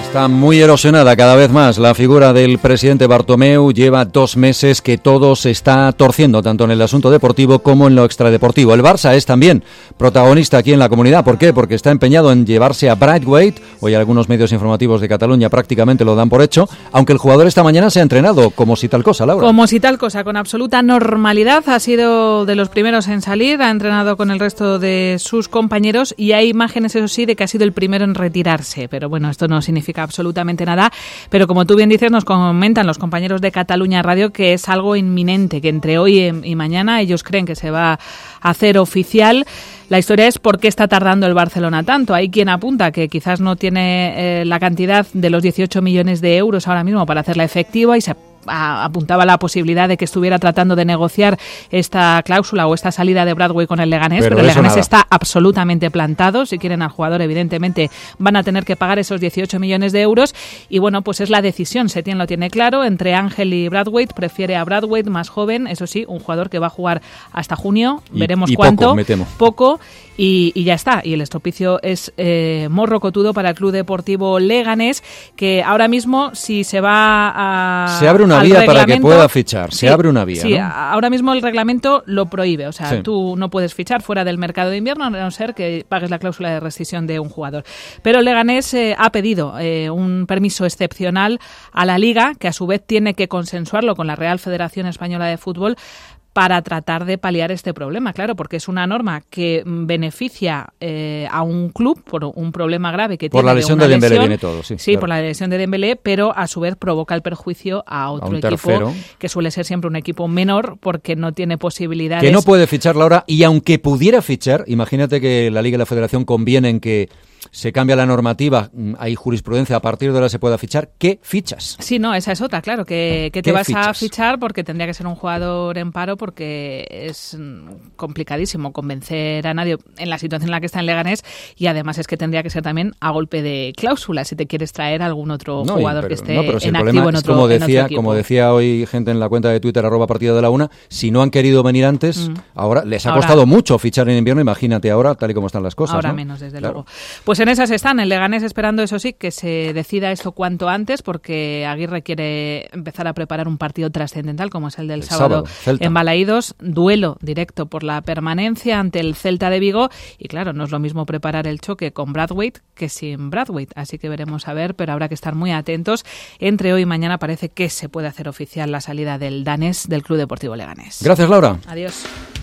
Está muy erosionada cada vez más la figura del presidente Bartomeu. Lleva 2 meses que todo se está torciendo, tanto en el asunto deportivo como en lo extradeportivo. El Barça es también protagonista aquí en la comunidad. ¿Por qué? Porque está empeñado en llevarse a Braithwaite. Hoy algunos medios informativos de Cataluña prácticamente lo dan por hecho, aunque el jugador esta mañana se ha entrenado como si tal cosa, Laura. Como si tal cosa, con absoluta normalidad. Ha sido de los primeros en salir, ha entrenado con el resto de sus compañeros y hay imágenes, eso sí, de que ha sido el primero en retirarse. Pero bueno, esto no significa absolutamente nada, pero como tú bien dices, nos comentan los compañeros de Cataluña Radio que es algo inminente, que entre hoy y mañana ellos creen que se va a hacer oficial. La historia es por qué está tardando el Barcelona tanto. Hay quien apunta que quizás no tiene la cantidad de los 18 millones de euros ahora mismo para hacerla efectiva y se apuntaba la posibilidad de que estuviera tratando de negociar esta cláusula o esta salida de Braithwaite con el Leganés, pero el Leganés está absolutamente plantado. Si quieren al jugador, evidentemente van a tener que pagar esos 18 millones de euros y bueno, pues es la decisión, Setién lo tiene claro, entre Ángel y Braithwaite. Prefiere a Braithwaite, más joven, eso sí, un jugador que va a jugar hasta junio, veremos cuánto, poco y ya está. Y el estropicio es morro cotudo para el Club Deportivo Leganés, que ahora mismo si se va a... Se abre una vía para que pueda fichar, se abre una vía, sí, ¿no? Ahora mismo el reglamento lo prohíbe, o sea, tú no puedes fichar fuera del mercado de invierno a no ser que pagues la cláusula de rescisión de un jugador. Pero Leganés ha pedido un permiso excepcional a la Liga, que a su vez tiene que consensuarlo con la Real Federación Española de Fútbol para tratar de paliar este problema, claro, porque es una norma que beneficia a un club por un problema grave que tiene. Por la lesión de Dembélé viene todo, sí. Sí, claro. Por la lesión de Dembélé, pero a su vez provoca el perjuicio a otro equipo, tercero, que suele ser siempre un equipo menor porque no tiene posibilidades. Que no puede fichar Laura, y aunque pudiera fichar, imagínate que la Liga y la Federación convienen que se cambia la normativa, hay jurisprudencia, a partir de ahora se pueda fichar, ¿qué fichas? Sí, no, esa es otra, claro, que te vas a fichar porque tendría que ser un jugador en paro porque es complicadísimo convencer a nadie en la situación en la que está en Leganés y además es que tendría que ser también a golpe de cláusula si te quieres traer algún otro jugador que esté en activo en otro equipo. Como decía hoy gente en la cuenta de Twitter @partido de la una, si no han querido venir antes, ahora les ha costado mucho fichar en invierno, imagínate ahora tal y como están las cosas. Ahora ¿no? menos, desde luego. Pues en esas están, el Leganés esperando, eso sí, que se decida esto cuanto antes, porque Aguirre quiere empezar a preparar un partido trascendental, como es el del sábado en Balaídos, duelo directo por la permanencia ante el Celta de Vigo, y claro, no es lo mismo preparar el choque con Braithwaite que sin Braithwaite, así que veremos a ver, pero habrá que estar muy atentos. Entre hoy y mañana parece que se puede hacer oficial la salida del danés del Club Deportivo Leganés. Gracias, Laura. Adiós.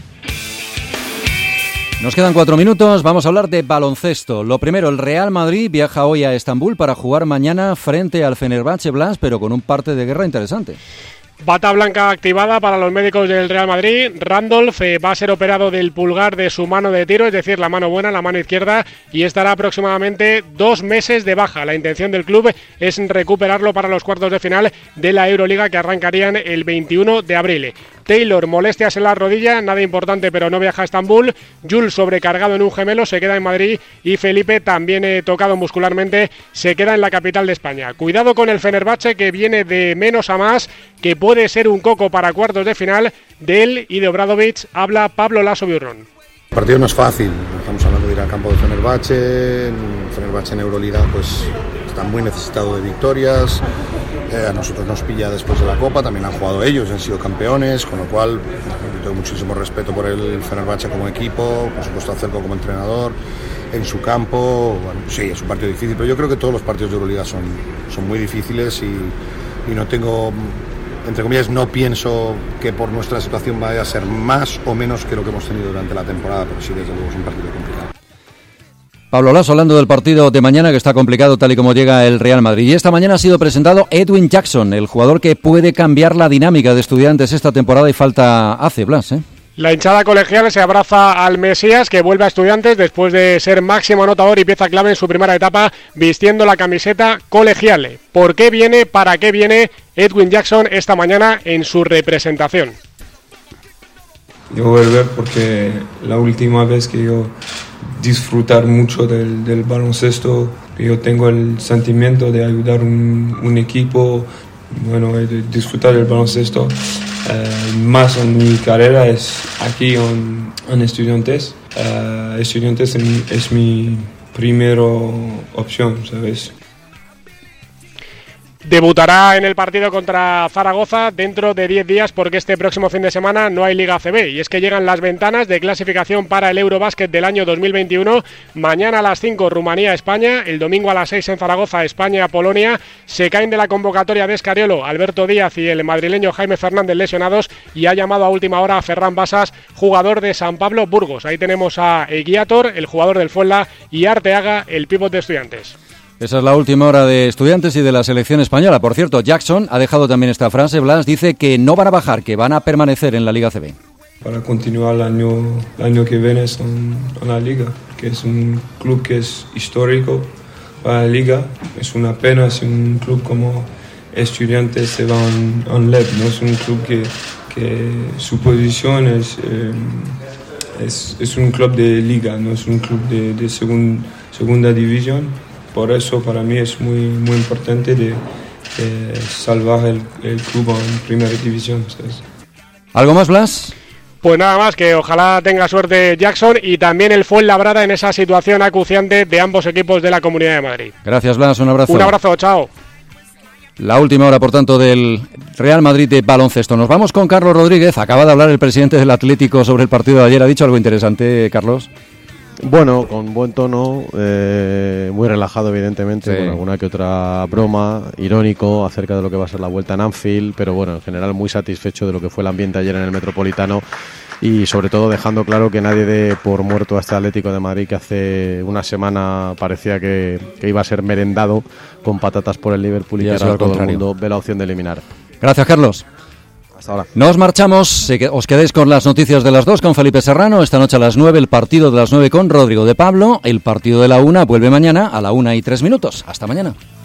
Nos quedan 4 minutos, vamos a hablar de baloncesto. Lo primero, el Real Madrid viaja hoy a Estambul para jugar mañana frente al Fenerbahçe Blas, pero con un parte de guerra interesante. Bata blanca activada para los médicos del Real Madrid. Randolph va a ser operado del pulgar de su mano de tiro, es decir, la mano buena, la mano izquierda, y estará aproximadamente 2 meses de baja. La intención del club es recuperarlo para los cuartos de final de la Euroliga que arrancarían el 21 de abril. Taylor, molestias en la rodilla, nada importante, pero no viaja a Estambul. Jules, sobrecargado en un gemelo, se queda en Madrid. Y Felipe, también tocado muscularmente, se queda en la capital de España. Cuidado con el Fenerbahçe, que viene de menos a más, que puede ser un coco para cuartos de final. De él y de Obradovic habla Pablo Lasso Biurrón. El partido no es fácil, estamos hablando de ir al campo de Fenerbahçe. Fenerbahçe en Euroliga pues está muy necesitado de victorias. A nosotros nos pilla después de la Copa, también han jugado ellos, han sido campeones, con lo cual yo tengo muchísimo respeto por el Fenerbahçe como equipo, por supuesto a Cerco como entrenador, en su campo. Bueno, sí, es un partido difícil, pero yo creo que todos los partidos de Euroliga son muy difíciles y no tengo, entre comillas, no pienso que por nuestra situación vaya a ser más o menos que lo que hemos tenido durante la temporada, pero sí, desde luego es un partido complicado. Pablo Lasso hablando del partido de mañana, que está complicado tal y como llega el Real Madrid. Y esta mañana ha sido presentado Edwin Jackson, el jugador que puede cambiar la dinámica de Estudiantes esta temporada, y falta hace, Blas, ¿eh? La hinchada colegial se abraza al Mesías, que vuelve a Estudiantes después de ser máximo anotador y pieza clave en su primera etapa vistiendo la camiseta colegial. ¿Por qué viene, para qué viene Edwin Jackson esta mañana en su representación? Yo voy a ver porque la última vez que yo disfrutar mucho del baloncesto, yo tengo el sentimiento de ayudar un equipo, bueno, de disfrutar del baloncesto. Más en mi carrera es aquí en Estudiantes. Estudiantes es mi primera opción, ¿sabes? debutará en el partido contra Zaragoza dentro de 10 días, porque este próximo fin de semana no hay Liga ACB, y es que llegan las ventanas de clasificación para el Eurobásquet del año 2021. Mañana a las 5 Rumanía-España, el domingo a las 6 en Zaragoza España-Polonia. Se caen de la convocatoria de Escariolo Alberto Díaz y el madrileño Jaime Fernández lesionados, y ha llamado a última hora a Ferran Basas, jugador de San Pablo Burgos. Ahí tenemos a Eguiator, el jugador del Fuenla, y Arteaga, el pívot de Estudiantes. Esa es la última hora de Estudiantes y de la selección española. Por cierto, Jackson ha dejado también esta frase. Blas dice que no van a bajar, que van a permanecer en la Liga ACB. Para continuar el año que viene en la Liga, que es un club que es histórico para la Liga. Es una pena si un club como Estudiantes se va en LED, no es un club que su posición es un club de Liga, no es un club de segunda división. Por eso para mí es muy importante de salvar el club en primera división, ¿sabes? ¿Algo más, Blas? Pues nada más, que ojalá tenga suerte Jackson y también el Fuenlabrada en esa situación acuciante de ambos equipos de la Comunidad de Madrid. Gracias, Blas, un abrazo. Un abrazo, chao. La última hora, por tanto, del Real Madrid de baloncesto. Nos vamos con Carlos Rodríguez. Acaba de hablar el presidente del Atlético sobre el partido de ayer. ¿Ha dicho algo interesante, Carlos? Bueno, con buen tono, muy relajado evidentemente, Sí. con alguna que otra broma, irónico acerca de lo que va a ser la vuelta en Anfield, pero bueno, en general muy satisfecho de lo que fue el ambiente ayer en el Metropolitano y sobre todo dejando claro que nadie dé por muerto a este Atlético de Madrid que hace una semana parecía que iba a ser merendado con patatas por el Liverpool y que ahora todo el mundo ve la opción de eliminar. Gracias, Carlos. Hasta ahora. Nos marchamos, os quedáis con las noticias de las 2 con Felipe Serrano. Esta noche a las 9 el partido de las 9 con Rodrigo de Pablo. El partido de la 1 vuelve mañana a la 1:03. Hasta mañana.